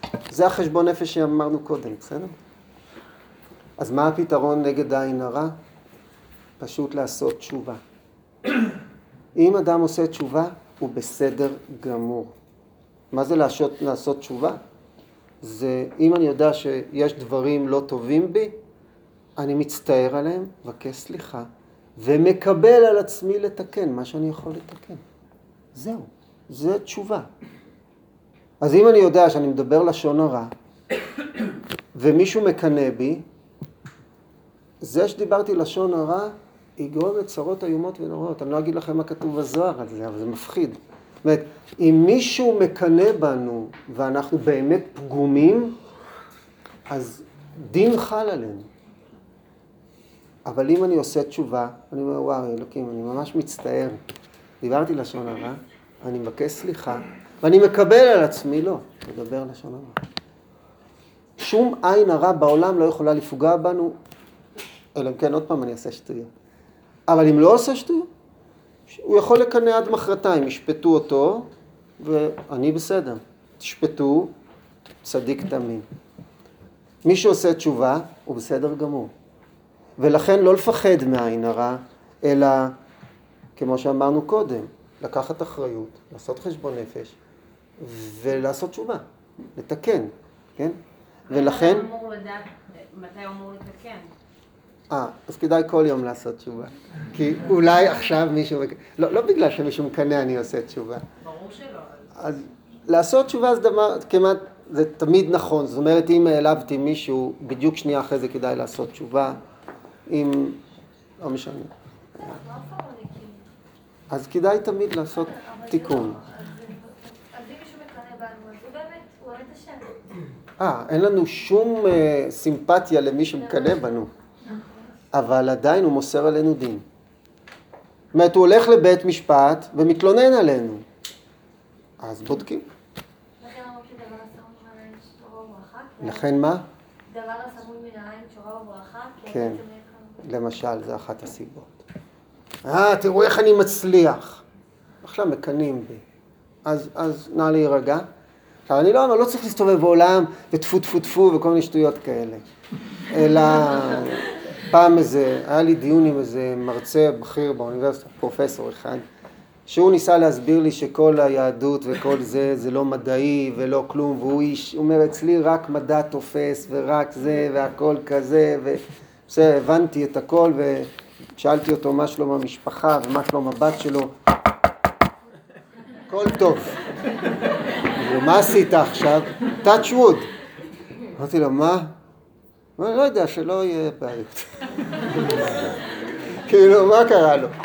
זה החשבון נפש שאמרנו קודם, בסדר? אז מה הפתרון נגד העין הרע? פשוט לעשות תשובה. אם אדם עושה תשובה, הוא בסדר גמור. מה זה לעשות תשובה? זה אם אני יודע שיש דברים לא טובים בי, אני מצטער עליהם, מבקש סליחה, ומקבל על עצמי לתקן מה שאני יכול לתקן. זהו, זה תשובה. אז אם אני יודע שאני מדבר לשון הרע, ומישהו מקנא בי, זה שדיברתי לשון הרע, יגרום לצרות איומות ונוראות. אני לא אגיד לכם מה כתוב בזוהר על זה, אבל זה מפחיד. זאת אומרת, אם מישהו מקנא בנו, ואנחנו באמת פגומים, אז דין חל עלינו. אבל אם אני עושה תשובה, אני אומר, וואו, אלוקים, אני ממש מצטער. דיברתי לשון הרע, אני מבקש סליחה, ואני מקבל על עצמי, לא, לדבר לשון הרע. שום עין הרע בעולם לא יכולה לפגוע בנו, אלא אם כן, עוד פעם אני אעשה שטויות. אבל אם לא עושה שטויות, הוא יכול לקנא עד מחרתיים, ישפטו אותו, ואני בסדר. תשפטו, צדיק תמים. מי שעושה תשובה, הוא בסדר גמור. ולכן לא לפחד מהעין הרע, אלא, כמו שאמרנו קודם, לקחת אחריות, לעשות חשבון נפש, ולעשות תשובה, לתקן, כן? ולכן... מתי הוא אמור לתקן? אז כדאי כל יום לעשות תשובה. כי אולי עכשיו מישהו... לא בגלל שמישהו מקנא אני עושה תשובה. ברור שלא. אז לעשות תשובה זה דבר, כמעט, זה תמיד נכון. זאת אומרת, אם העלבתי מישהו, בדיוק שנייה אחרי זה כדאי לעשות תשובה. אם... לא משנה. אז כדאי תמיד לעשות תיקון. אז אם מישהו מקנא בנו, אז הוא באמת, הוא אוהב את השם. אין לנו שום סימפתיה למי שמקנא בנו. אבל עדיין הוא מוסר עלינו דין. זאת אומרת, הוא הולך לבית משפט ומתלונן עלינו. אז בודקים. לכן אמרו שדבר הסמוי מן העין תורה וברכה? לכן מה? דבר הסמוי מן העין תורה וברכה? כן, למשל, זה אחת הסיבות. תראו איך אני מצליח. עכשיו מקנים בי. אז נא להירגע. עכשיו, אני לא צריך להסתובב בעולם וטפו טפו טפו וכל מיני שטויות כאלה. אלא... פעם היה לי דיון עם איזה מרצה בכיר באוניברסיטה, פרופסור אחד, שהוא ניסה להסביר לי שכל היהדות וכל זה לא מדעי ולא כלום, והוא אומר אצלי רק מדע תופס ורק זה והכל כזה, ובסדר, הבנתי את הכל ושאלתי אותו מה שלום המשפחה ומה שלום הבת שלו, הכל טוב. ומה עשית עכשיו? touch wood. אמרתי לו, מה? אני לא יודע, שלא יהיה בעיות. כאילו, מה קרה לו?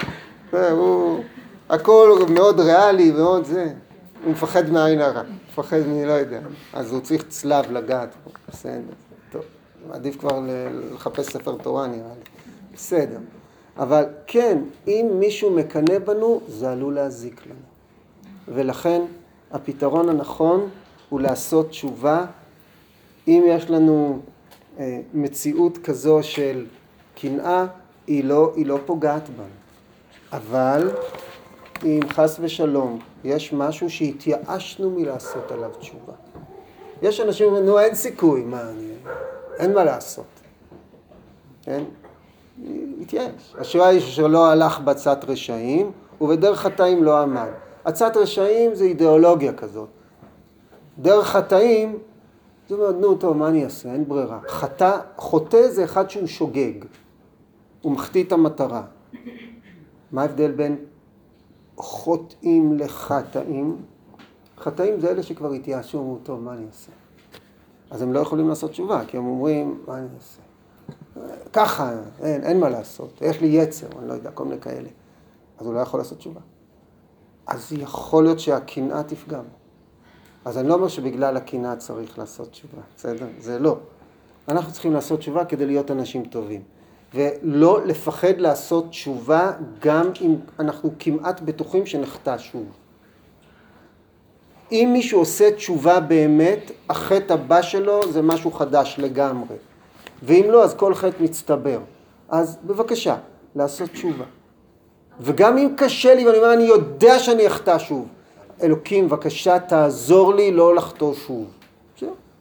הכל מאוד ריאלי מאוד זה. הוא מפחד מהעין הרע. מפחד לא יודע. אז הוא צריך צלב לגעת פה. בסדר. טוב. עדיף כבר לחפש ספר תורה נראה לי. בסדר. אבל כן, אם מישהו מקנא בנו, זה עלול להזיק לנו. ולכן, הפתרון הנכון הוא לעשות תשובה. אם יש לנו... מציאות כזו של קנאה, היא לא פוגעת בנו. אבל אם חס ושלום יש משהו שהתייאשנו מלעשות עליו תשובה. יש אנשים שאומרים, נו אין סיכוי, אין מה לעשות. כן? התייאש. השאלה היא שלא הלך בצעת רשעים, ובדרך חטאים לא עמד. הצעת רשעים זה אידיאולוגיה כזאת. דרך חטאים, זאת אומרת, נו טוב, מה אני אעשה? אין ברירה. חוטא זה אחד שהוא שוגג. הוא מחטיא את המטרה. מה ההבדל בין חוטאים לחטאים? חטאים זה אלה שכבר התייאשו, אומרים, טוב, מה אני אעשה? אז הם לא יכולים לעשות תשובה, כי הם אומרים, מה אני אעשה? ככה, אין מה לעשות. יש לי יצר, אני לא יודע, כל מיני כאלה. אז הוא לא יכול לעשות תשובה. אז יכול להיות שהקנאה תפגע בו. אז אני לא אומר שבגלל הקנאה צריך לעשות תשובה, בסדר? זה לא. אנחנו צריכים לעשות תשובה כדי להיות אנשים טובים. ולא לפחד לעשות תשובה גם אם אנחנו כמעט בטוחים שנחטא שוב. אם מישהו עושה תשובה באמת, החטא הבא שלו זה משהו חדש לגמרי. ואם לא, אז כל חטא מצטבר. אז בבקשה, לעשות תשובה. וגם אם קשה לי ואני אומר, אני יודע שאני אחטא שוב. אלוקים, בבקשה, תעזור לי לא לחטוא שוב.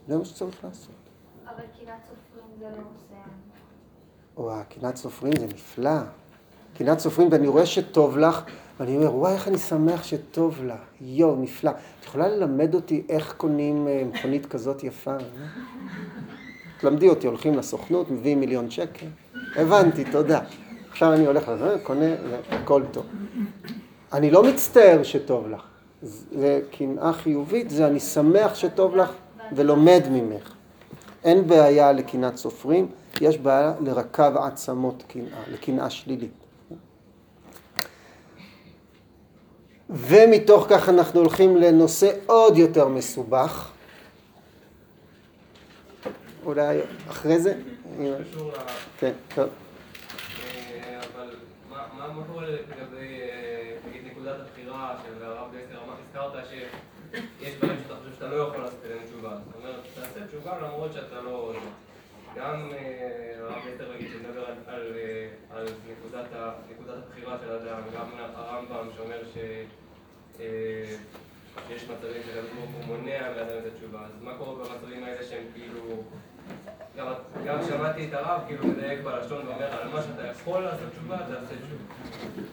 זה מה שצריך לעשות. אבל קנאת סופרים זה לא עושה. וואי, קנאת סופרים זה נפלא. קנאת סופרים, ואני רואה שטוב לך, ואני אומר, וואי, איך אני שמח שטוב לך. יו, נפלא. את יכולה ללמד אותי איך קונים מכונית כזאת יפה? תלמדי אותי, הולכים לסוכנות, מביאים 1,000,000 שקל. הבנתי, תודה. עכשיו אני הולך לזה, קונה, הכל טוב. אני לא מצטער שטוב לך. זה קנאה חיובית, זה אני שמח שטוב לך ולומד ממך. אין בעיה לקנאת סופרים, יש בעיה לרכב עצמות קנאה, לקנאה שלילית. ומתוך כך אנחנו הולכים לנושא עוד יותר מסובך. אולי אחרי זה? קשור כן, טוב. אבל מה קורה לגבי, נגיד, נקודת הבחירה של הרב גייסר? הזכרת שיש דברים שאתה חושב שאתה לא יכול לעשות אליהם תשובה. זאת אומרת, תעשה תשובה למרות שאתה לא... גם הרב גייסר נגיד שמדבר על נקודת הבחירה של האדם, גם הרמב"ם שאומר שיש מצבים שהוא מונע מאדם את התשובה. אז מה קורה במצבים האלה שהם כאילו... גם שמעתי את הרב כאילו מדייק בלשון ואומר על מה שאתה יכול לעשות תשובה, תעשה תשובה.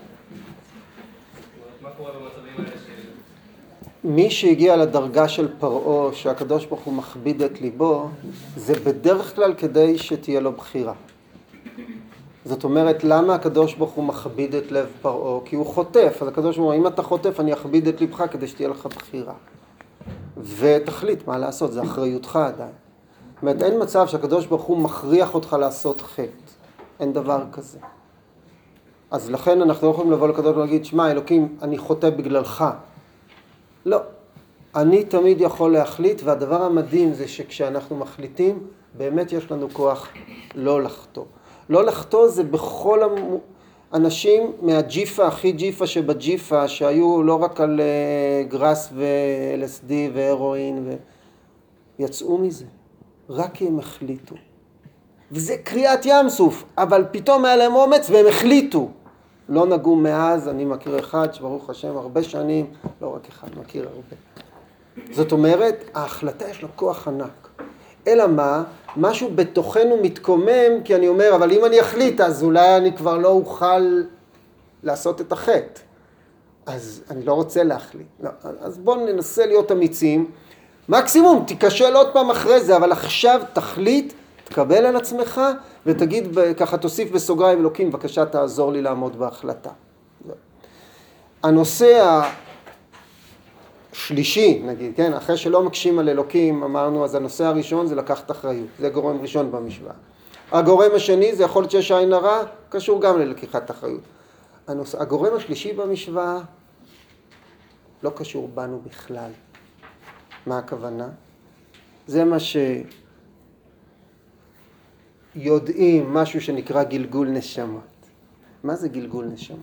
מה קורה במצבים האלה של... מי שהגיע לדרגה של פרעה, שהקדוש ברוך הוא מכביד את ליבו, זה בדרך כלל כדי שתהיה לו בחירה. זאת אומרת, למה הקדוש ברוך הוא מכביד את לב פרעה? כי הוא חוטף. אז הקדוש ברוך הוא, אם אתה חוטף, אני אכביד את לבך כדי שתהיה לך בחירה. ותחליט מה לעשות, זה אחריותך עדיין. זאת אומרת, אין מצב שהקדוש ברוך הוא מכריח אותך לעשות חטא. אין דבר כזה. אז לכן אנחנו לא יכולים לבוא לקדוש ברוך הוא ולהגיד, שמע, אלוקים, אני חוטא בגללך. לא. אני תמיד יכול להחליט, והדבר המדהים זה שכשאנחנו מחליטים, באמת יש לנו כוח לא לחטוא. לא לחטוא זה בכל אנשים מהג'יפה, הכי ג'יפה שבג'יפה, שהיו לא רק על גרס ו-LSD והרואין, ויצאו מזה. רק כי הם החליטו. וזה קריאת ים סוף, אבל פתאום היה להם אומץ והם החליטו. לא נגעו מאז, אני מכיר אחד שברוך השם הרבה שנים, לא רק אחד, מכיר הרבה. זאת אומרת, ההחלטה יש לה כוח ענק. אלא מה? משהו בתוכנו מתקומם, כי אני אומר, אבל אם אני אחליט, אז אולי אני כבר לא אוכל לעשות את החטא. אז אני לא רוצה להחליט. לא, אז בואו ננסה להיות אמיצים. מקסימום, תיכשל עוד פעם אחרי זה, אבל עכשיו תחליט, תקבל על עצמך, ותגיד, ככה תוסיף בסוגריים, אלוקים, בבקשה תעזור לי לעמוד בהחלטה. הנושא השלישי, נגיד, כן, אחרי שלא מקשים על אלוקים, אמרנו, אז הנושא הראשון זה לקחת אחריות, זה גורם ראשון במשוואה. הגורם השני, זה יכול להיות שיש עין הרע, קשור גם ללקיחת אחריות. הגורם השלישי במשוואה לא קשור בנו בכלל. מה הכוונה? זה מה שיודעים, משהו שנקרא גלגול נשמות. מה זה גלגול נשמות?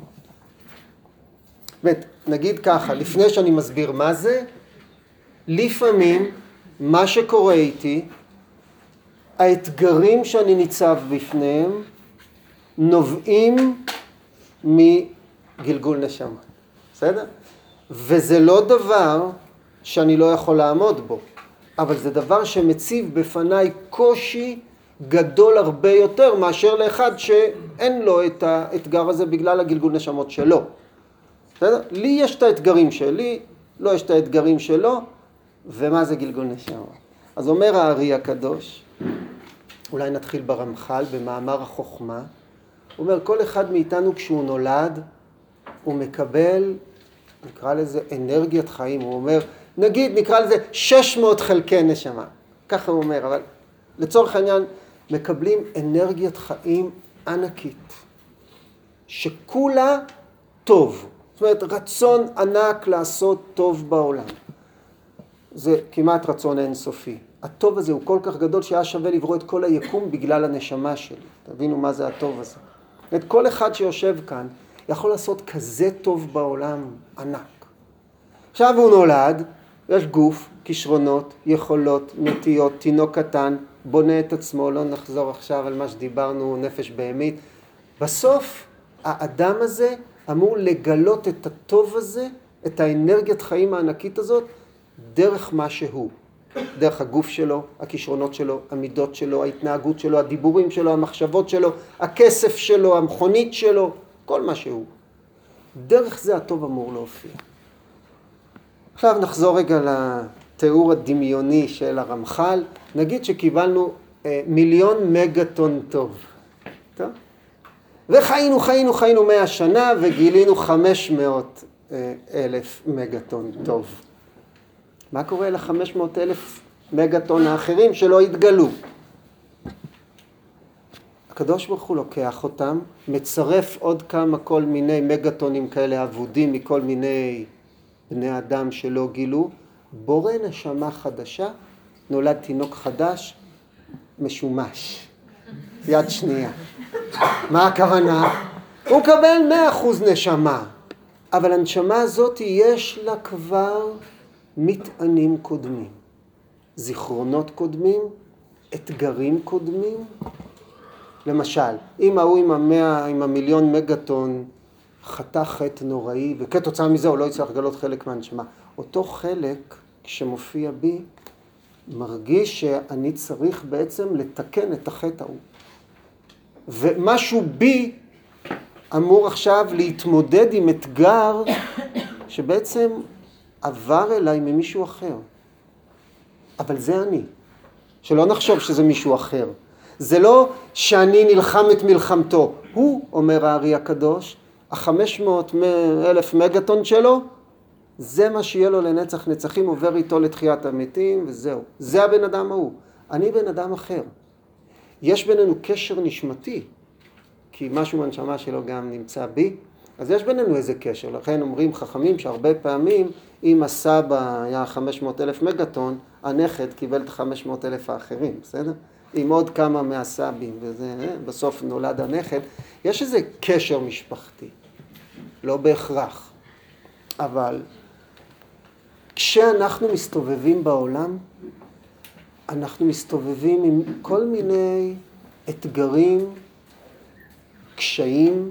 באמת, נגיד ככה, לפני שאני מסביר מה זה, לפעמים מה שקורה איתי, האתגרים שאני ניצב בפניהם, נובעים מגלגול נשמות. בסדר? וזה לא דבר שאני לא יכול לעמוד בו, אבל זה דבר שמציב בפניי קושי גדול הרבה יותר מאשר לאחד שאין לו את האתגר הזה בגלל הגלגול נשמות שלו. בסדר? לי יש את האתגרים שלי, לא יש את האתגרים שלו, ומה זה גלגול נשמות? אז אומר הארי הקדוש, אולי נתחיל ברמח"ל, במאמר החוכמה, הוא אומר, כל אחד מאיתנו כשהוא נולד, הוא מקבל, נקרא לזה אנרגיית חיים, הוא אומר, נגיד נקרא לזה 600 חלקי נשמה, ככה הוא אומר, אבל לצורך העניין מקבלים אנרגיית חיים ענקית, שכולה טוב, זאת אומרת רצון ענק לעשות טוב בעולם, זה כמעט רצון אינסופי, הטוב הזה הוא כל כך גדול שהיה שווה לברוא את כל היקום בגלל הנשמה שלי, תבינו מה זה הטוב הזה, את כל אחד שיושב כאן יכול לעשות כזה טוב בעולם ענק, עכשיו הוא נולד, יש גוף, כישרונות, יכולות, נטיות, תינוק קטן, בונה את עצמו, לא נחזור עכשיו על מה שדיברנו, נפש בהמית. בסוף, האדם הזה אמור לגלות את הטוב הזה, את האנרגיית חיים הענקית הזאת, דרך מה שהוא. דרך הגוף שלו, הכישרונות שלו, המידות שלו, ההתנהגות שלו, הדיבורים שלו, המחשבות שלו, הכסף שלו, המכונית שלו, כל מה שהוא. דרך זה הטוב אמור להופיע. עכשיו נחזור רגע לתיאור הדמיוני של הרמח"ל. נגיד שקיבלנו 1,000,000 מגטון טוב. טוב? וחיינו 100 שנה וגילינו 500,000 מגטון טוב. מה קורה ל-500,000 מגטון האחרים שלא התגלו? הקדוש ברוך הוא לוקח אותם, מצרף עוד כמה כל מיני מגטונים כאלה אבודים מכל מיני בני אדם שלא גילו, בורא נשמה חדשה, נולד תינוק חדש, משומש, יד שנייה. מה הכוונה? הוא קבל 100% נשמה, אבל הנשמה הזאת יש לה כבר מטענים קודמים, זיכרונות קודמים, אתגרים קודמים. למשל, אם ההוא עם 1,000,000 מגטון חטא חטא נוראי, וכתוצאה מזה הוא לא יצטרך לגלות חלק מהנשמה, אותו חלק שמופיע בי מרגיש שאני צריך בעצם לתקן את החטא ההוא. ומשהו בי אמור עכשיו להתמודד עם אתגר שבעצם עבר אליי ממישהו אחר. אבל זה אני. שלא נחשוב שזה מישהו אחר. זה לא שאני נלחם את מלחמתו. הוא, אומר הארי הקדוש, 500,000 מגטון שלו, זה מה שיהיה לו לנצח נצחים, עובר איתו לתחיית המתים וזהו. זה הבן אדם ההוא. אני בן אדם אחר. יש בינינו קשר נשמתי, כי משהו מהנשמה שלו גם נמצא בי, אז יש בינינו איזה קשר. לכן אומרים חכמים שהרבה פעמים, אם הסבא היה 500,000 מגטון, הנכד קיבל את 500,000 האחרים, בסדר? עם עוד כמה מהסבים, וזה, בסוף נולד הנכד. יש איזה קשר משפחתי, לא בהכרח. אבל כשאנחנו מסתובבים בעולם, אנחנו מסתובבים עם כל מיני אתגרים, קשיים,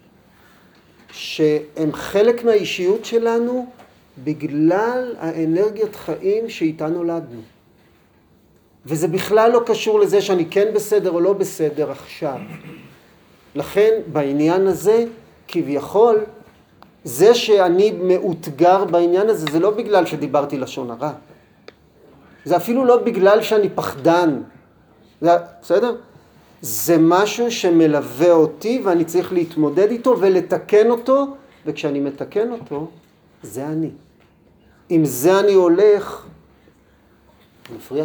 שהם חלק מהאישיות שלנו בגלל האנרגיית חיים שאיתה נולדנו. וזה בכלל לא קשור לזה שאני כן בסדר או לא בסדר עכשיו. לכן בעניין הזה, כביכול, זה שאני מאותגר בעניין הזה, זה לא בגלל שדיברתי לשון הרע. זה אפילו לא בגלל שאני פחדן. בסדר? זה משהו שמלווה אותי ואני צריך להתמודד איתו ולתקן אותו, וכשאני מתקן אותו, זה אני. אם זה אני הולך, זה מפריע.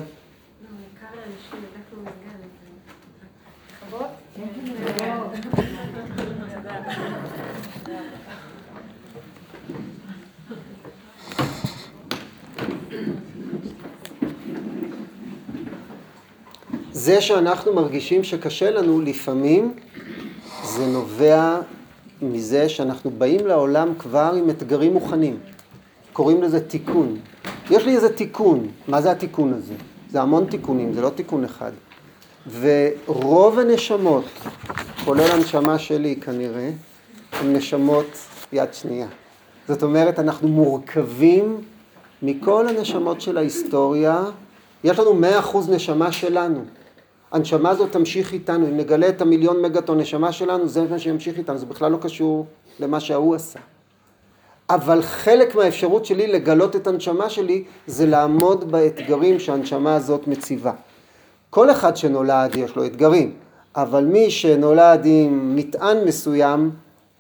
זה שאנחנו מרגישים שקשה לנו לפעמים, זה נובע מזה שאנחנו באים לעולם כבר עם אתגרים מוכנים. קוראים לזה תיקון. יש לי איזה תיקון. מה זה התיקון הזה? זה המון תיקונים, זה לא תיקון אחד. ורוב הנשמות, כולל הנשמה שלי כנראה, הן נשמות יד שנייה. זאת אומרת, אנחנו מורכבים מכל הנשמות של ההיסטוריה. יש לנו 100% נשמה שלנו. הנשמה הזאת תמשיך איתנו. אם נגלה את 1,000,000 מגטון נשמה שלנו, זה מה שימשיך איתנו. זה בכלל לא קשור למה שההוא עשה. אבל חלק מהאפשרות שלי לגלות את הנשמה שלי, זה לעמוד באתגרים שהנשמה הזאת מציבה. כל אחד שנולד יש לו אתגרים, אבל מי שנולד עם מטען מסוים,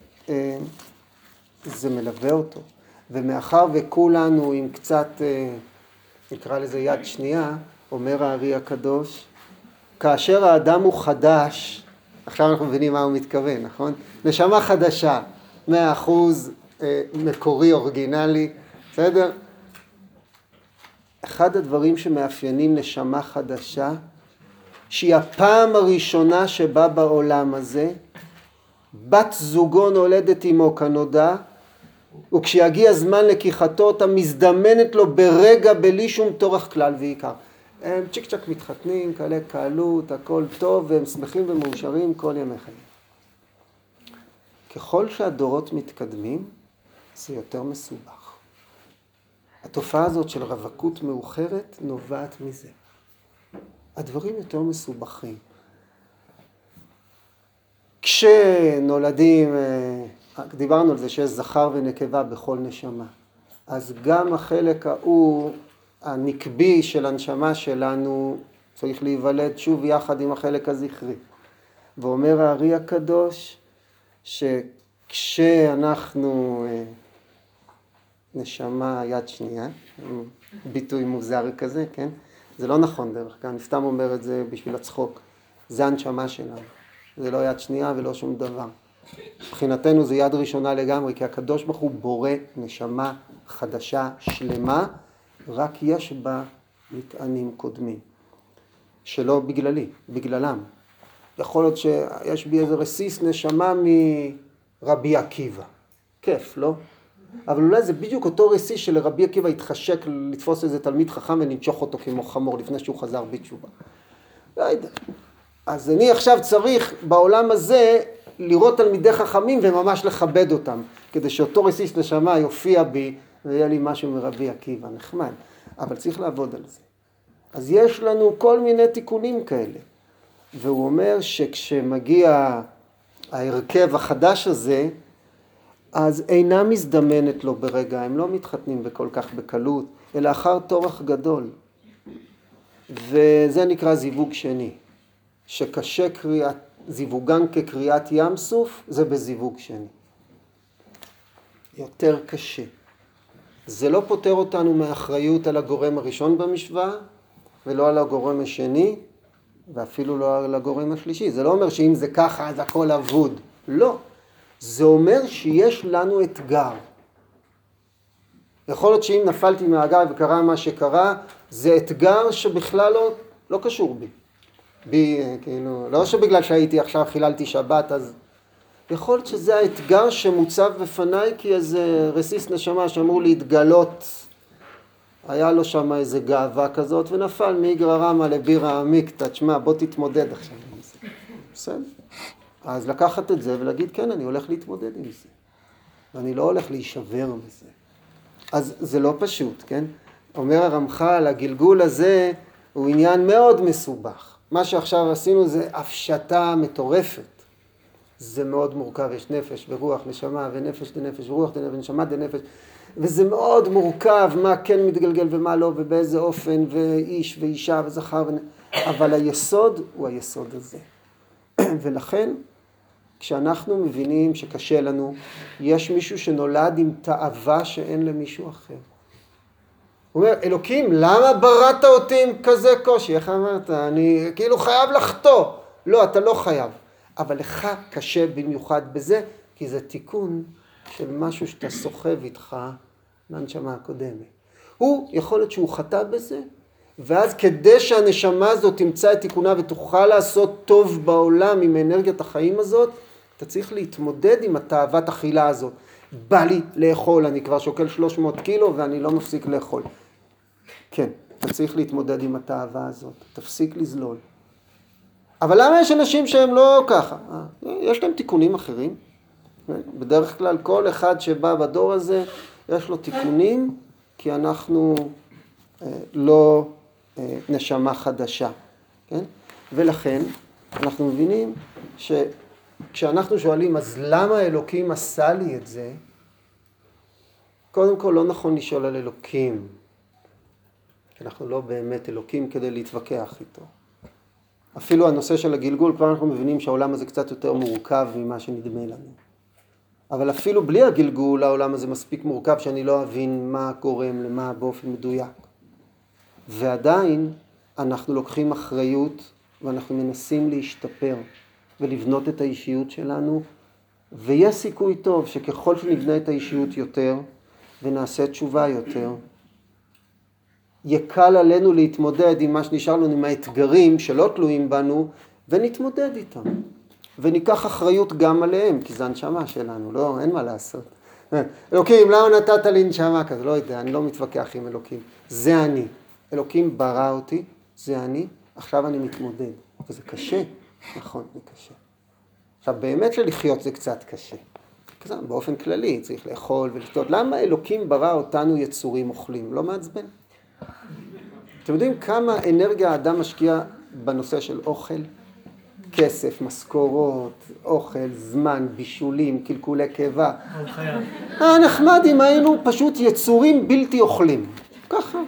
זה מלווה אותו. ומאחר וכולנו עם קצת, נקרא לזה יד שנייה, אומר הארי הקדוש, כאשר האדם הוא חדש, עכשיו אנחנו מבינים מה הוא מתכוון, נכון? נשמה חדשה, 100% מקורי, אורגינלי, בסדר? אחד הדברים שמאפיינים נשמה חדשה, שהיא הפעם הראשונה שבא בעולם הזה, בת זוגו נולדת עמו כנודע, וכשיגיע זמן לקיחתו אותה מזדמנת לו ברגע בלי שום טורח כלל ועיקר. הם צ'יק צ'ק מתחתנים, כאלה קלות, הכל טוב, והם שמחים ומאושרים כל ימי חיים. ככל שהדורות מתקדמים, זה יותר מסובך. התופעה הזאת של רווקות מאוחרת נובעת מזה. הדברים יותר מסובכים. כשנולדים, דיברנו על זה שיש זכר ונקבה בכל נשמה, אז גם החלק הנקבי של הנשמה שלנו צריך להיוולד שוב יחד עם החלק הזכרי. ואומר הארי הקדוש שכשאנחנו נשמה יד שנייה, ביטוי מוזר כזה, כן? זה לא נכון דרך כלל, אני סתם אומר את זה בשביל הצחוק. זה הנשמה שלנו. זה לא יד שנייה ולא שום דבר. מבחינתנו זה יד ראשונה לגמרי, כי הקדוש ברוך הוא בורא נשמה חדשה, שלמה, רק יש בה מטענים קודמים. שלא בגללי, בגללם. יכול להיות שיש בי איזה רסיס נשמה מרבי עקיבא. כיף, לא? אבל אולי זה בדיוק אותו רסיס שלרבי עקיבא התחשק לתפוס איזה תלמיד חכם ולנשוך אותו כמו חמור לפני שהוא חזר בתשובה. לא יודע. אז אני עכשיו צריך בעולם הזה לראות תלמידי חכמים וממש לכבד אותם, כדי שאותו רסיס נשמה יופיע בי ויהיה לי משהו מרבי עקיבא, נחמד. אבל צריך לעבוד על זה. אז יש לנו כל מיני תיקונים כאלה. והוא אומר שכשמגיע ההרכב החדש הזה, אז אינה מזדמנת לו ברגע, הם לא מתחתנים בכל כך בקלות, אלא אחר תורך גדול. וזה נקרא זיווג שני. שקשה זיווגן כקריאת ים סוף, זה בזיווג שני. יותר קשה. זה לא פותר אותנו מאחריות על הגורם הראשון במשוואה, ולא על הגורם השני, ואפילו לא על הגורם השלישי. זה לא אומר שאם זה ככה אז הכל אבוד. לא. זה אומר שיש לנו אתגר. יכול להיות שאם נפלתי מהגג וקרה מה שקרה, זה אתגר שבכלל לא קשור בי. כאילו, לא שבגלל שהייתי עכשיו חיללתי שבת, אז יכול להיות שזה האתגר שמוצב בפניי, כי איזה רסיס נשמה שאמור להתגלות, היה לו שם איזה גאווה כזאת, ונפל מאיגרא רמא לבירא עמיקתא, תשמע, בוא תתמודד עכשיו עם זה. בסדר? אז לקחת את זה ולהגיד, כן, אני הולך להתמודד עם זה. ואני לא הולך להישבר מזה. אז זה לא פשוט, כן? אומר הרמח"ל, הגלגול הזה הוא עניין מאוד מסובך. מה שעכשיו עשינו זה הפשטה מטורפת. זה מאוד מורכב, יש נפש ורוח, נשמה ונפש דנפש, ורוח דנפש ונשמה דנפש. וזה מאוד מורכב מה כן מתגלגל ומה לא ובאיזה אופן, ואיש ואישה וזכר. אבל היסוד הוא היסוד הזה. ולכן, כשאנחנו מבינים שקשה לנו, יש מישהו שנולד עם תאווה שאין למישהו אחר. הוא אומר, אלוקים, למה בראת אותי עם כזה קושי? איך אמרת? אני כאילו חייב לחטוא. לא, אתה לא חייב. אבל לך קשה במיוחד בזה, כי זה תיקון של משהו שאתה סוחב איתך מהנשמה הקודמת. הוא, יכול להיות שהוא חטא בזה, ואז כדי שהנשמה הזאת תמצא את תיקונה ותוכל לעשות טוב בעולם עם אנרגיית החיים הזאת, אתה צריך להתמודד עם התאוות אכילה הזאת. בא לי לאכול, אני כבר שוקל 300 קילו ואני לא מפסיק לאכול. כן, אתה צריך להתמודד עם התאווה הזאת, תפסיק לזלול. אבל למה יש אנשים שהם לא ככה? יש להם תיקונים אחרים. בדרך כלל כל אחד שבא בדור הזה, יש לו תיקונים, כי אנחנו לא נשמה חדשה. כן? ולכן אנחנו מבינים שכשאנחנו שואלים, אז למה אלוקים עשה לי את זה? קודם כל לא נכון לשאול על אלוקים. אנחנו לא באמת אלוקים כדי להתווכח איתו. אפילו הנושא של הגלגול, כבר אנחנו מבינים שהעולם הזה קצת יותר מורכב ממה שנדמה לנו. אבל אפילו בלי הגלגול, העולם הזה מספיק מורכב שאני לא אבין מה גורם למה באופן מדויק. ועדיין אנחנו לוקחים אחריות ואנחנו מנסים להשתפר ולבנות את האישיות שלנו, ויש סיכוי טוב שככל שנבנה את האישיות יותר ונעשה תשובה יותר, יקל עלינו להתמודד עם מה שנשאר לנו, עם האתגרים שלא תלויים בנו, ונתמודד איתם. וניקח אחריות גם עליהם, כי זה הנשמה שלנו, לא, אין מה לעשות. אלוקים, למה נתת לי נשמה כזה? לא יודע, אני לא מתווכח עם אלוקים. זה אני. אלוקים ברא אותי, זה אני, עכשיו אני מתמודד. וזה קשה, נכון, זה קשה. עכשיו, באמת שלחיות זה קצת קשה. באופן כללי צריך לאכול ולשתות. למה אלוקים ברא אותנו יצורים אוכלים? לא מעצבן. אתם יודעים כמה אנרגיה האדם משקיע בנושא של אוכל? כסף, משכורות, אוכל, זמן, בישולים, קלקולי קיבה. נחמד אם היינו פשוט יצורים בלתי אוכלים. ככה.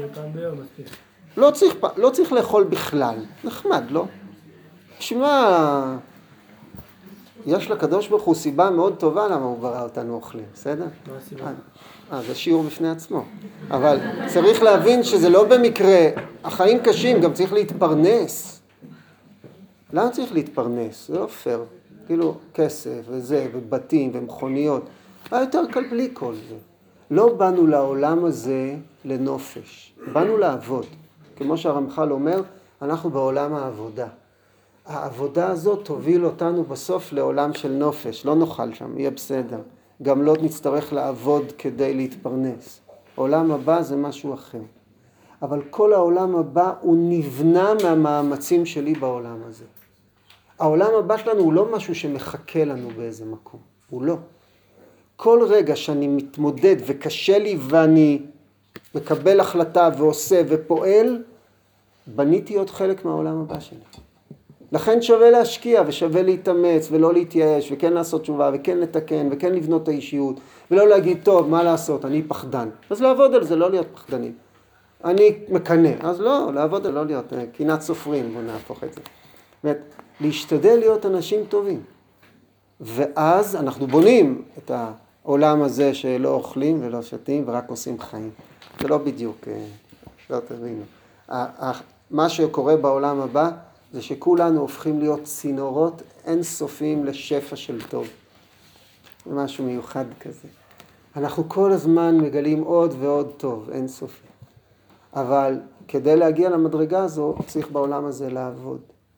לא צריך לאכול בכלל. נחמד, לא? תשמע, יש לקדוש ברוך הוא סיבה מאוד טובה למה הוא ברא אותנו אוכלים, בסדר? מה הסיבה? זה שיעור בפני עצמו. אבל צריך להבין שזה לא במקרה, החיים קשים, גם צריך להתפרנס. למה צריך להתפרנס? זה לא פייר. כאילו כסף וזה, ובתים ומכוניות. יותר קל בלי כל זה. לא באנו לעולם הזה לנופש. באנו לעבוד. כמו שהרמח"ל אומר, אנחנו בעולם העבודה. העבודה הזאת תוביל אותנו בסוף לעולם של נופש. לא נאכל שם, יהיה בסדר. גם לא נצטרך לעבוד כדי להתפרנס. העולם הבא זה משהו אחר. אבל כל העולם הבא הוא נבנה מהמאמצים שלי בעולם הזה. העולם הבא שלנו הוא לא משהו שמחכה לנו באיזה מקום. הוא לא. כל רגע שאני מתמודד וקשה לי ואני מקבל החלטה ועושה ופועל, בניתי עוד חלק מהעולם הבא שלי. לכן שווה להשקיע ושווה להתאמץ ולא להתייאש וכן לעשות תשובה וכן לתקן וכן לבנות את האישיות ולא להגיד טוב מה לעשות אני פחדן. אז לעבוד על זה, לא להיות פחדנים. אני מקנה, אז לא, לעבוד על לא להיות קינת סופרים, בוא נהפוך את זה. זאת להשתדל להיות אנשים טובים. ואז אנחנו בונים את העולם הזה שלא אוכלים ולא שתים ורק עושים חיים. זה לא בדיוק, לא תבינו. מה שקורה בעולם הבא זה שכולנו הופכים להיות צינורות אינסופיים לשפע של טוב. זה משהו מיוחד כזה. אנחנו כל הזמן מגלים עוד ועוד טוב, אינסופי. אבל כדי להגיע למדרגה הזו צריך בעולם הזה לעבוד.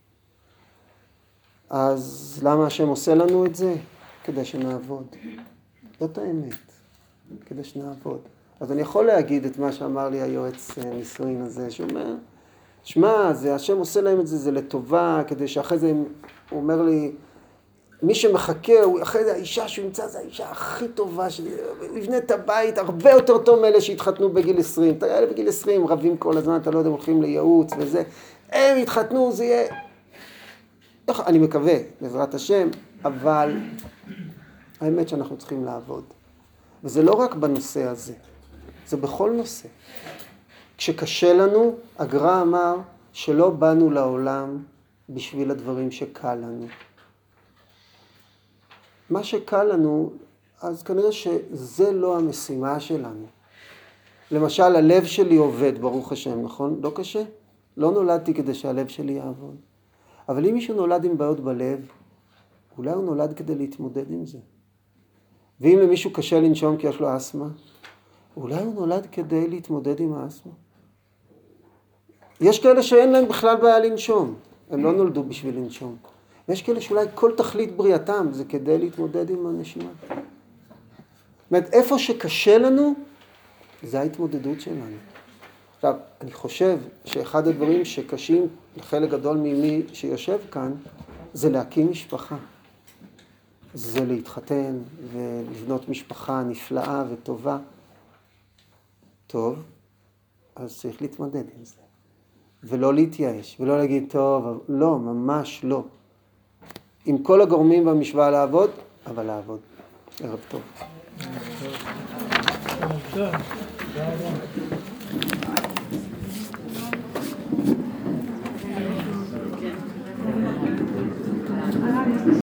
אז למה השם עושה לנו את זה? כדי שנעבוד. זאת האמת. כדי שנעבוד. אז אני יכול להגיד את מה שאמר לי היועץ נישואין הזה, שאומר, שמע, השם עושה להם את זה, זה לטובה, כדי שאחרי זה הוא אומר לי, מי שמחכה, אחרי זה האישה שהוא ימצא, זה האישה הכי טובה, לבנה את הבית הרבה יותר טוב מאלה שהתחתנו בגיל 20. אתה יודע, בגיל 20 רבים כל הזמן, אתה לא יודע, הולכים לייעוץ וזה. הם התחתנו, זה יהיה... אני מקווה, בעזרת השם, אבל האמת שאנחנו צריכים לעבוד. וזה לא רק בנושא הזה, זה בכל נושא. כשקשה לנו, הגר"א אמר שלא באנו לעולם בשביל הדברים שקל לנו. מה שקל לנו, אז כנראה שזה לא המשימה שלנו. למשל, הלב שלי עובד, ברוך השם, נכון? לא קשה? לא נולדתי כדי שהלב שלי יעבוד. אבל אם מישהו נולד עם בעיות בלב, אולי הוא נולד כדי להתמודד עם זה. ואם למישהו קשה לנשום כי יש לו אסמה, אולי הוא נולד כדי להתמודד עם האסמה. יש כאלה שאין להם בכלל בעיה לנשום. הם לא נולדו בשביל לנשום. ויש כאלה שאולי כל תכלית בריאתם זה כדי להתמודד עם הנשימה. זאת אומרת, איפה שקשה לנו, זה ההתמודדות שלנו. עכשיו, אני חושב שאחד הדברים שקשים לחלק גדול ממי שיושב כאן, זה להקים משפחה. זה להתחתן ולבנות משפחה נפלאה וטובה. טוב, אז צריך להתמודד עם זה. ולא להתייאש, ולא להגיד, טוב, לא, ממש לא. עם כל הגורמים במשוואה לעבוד, אבל לעבוד. ערב טוב. טוב.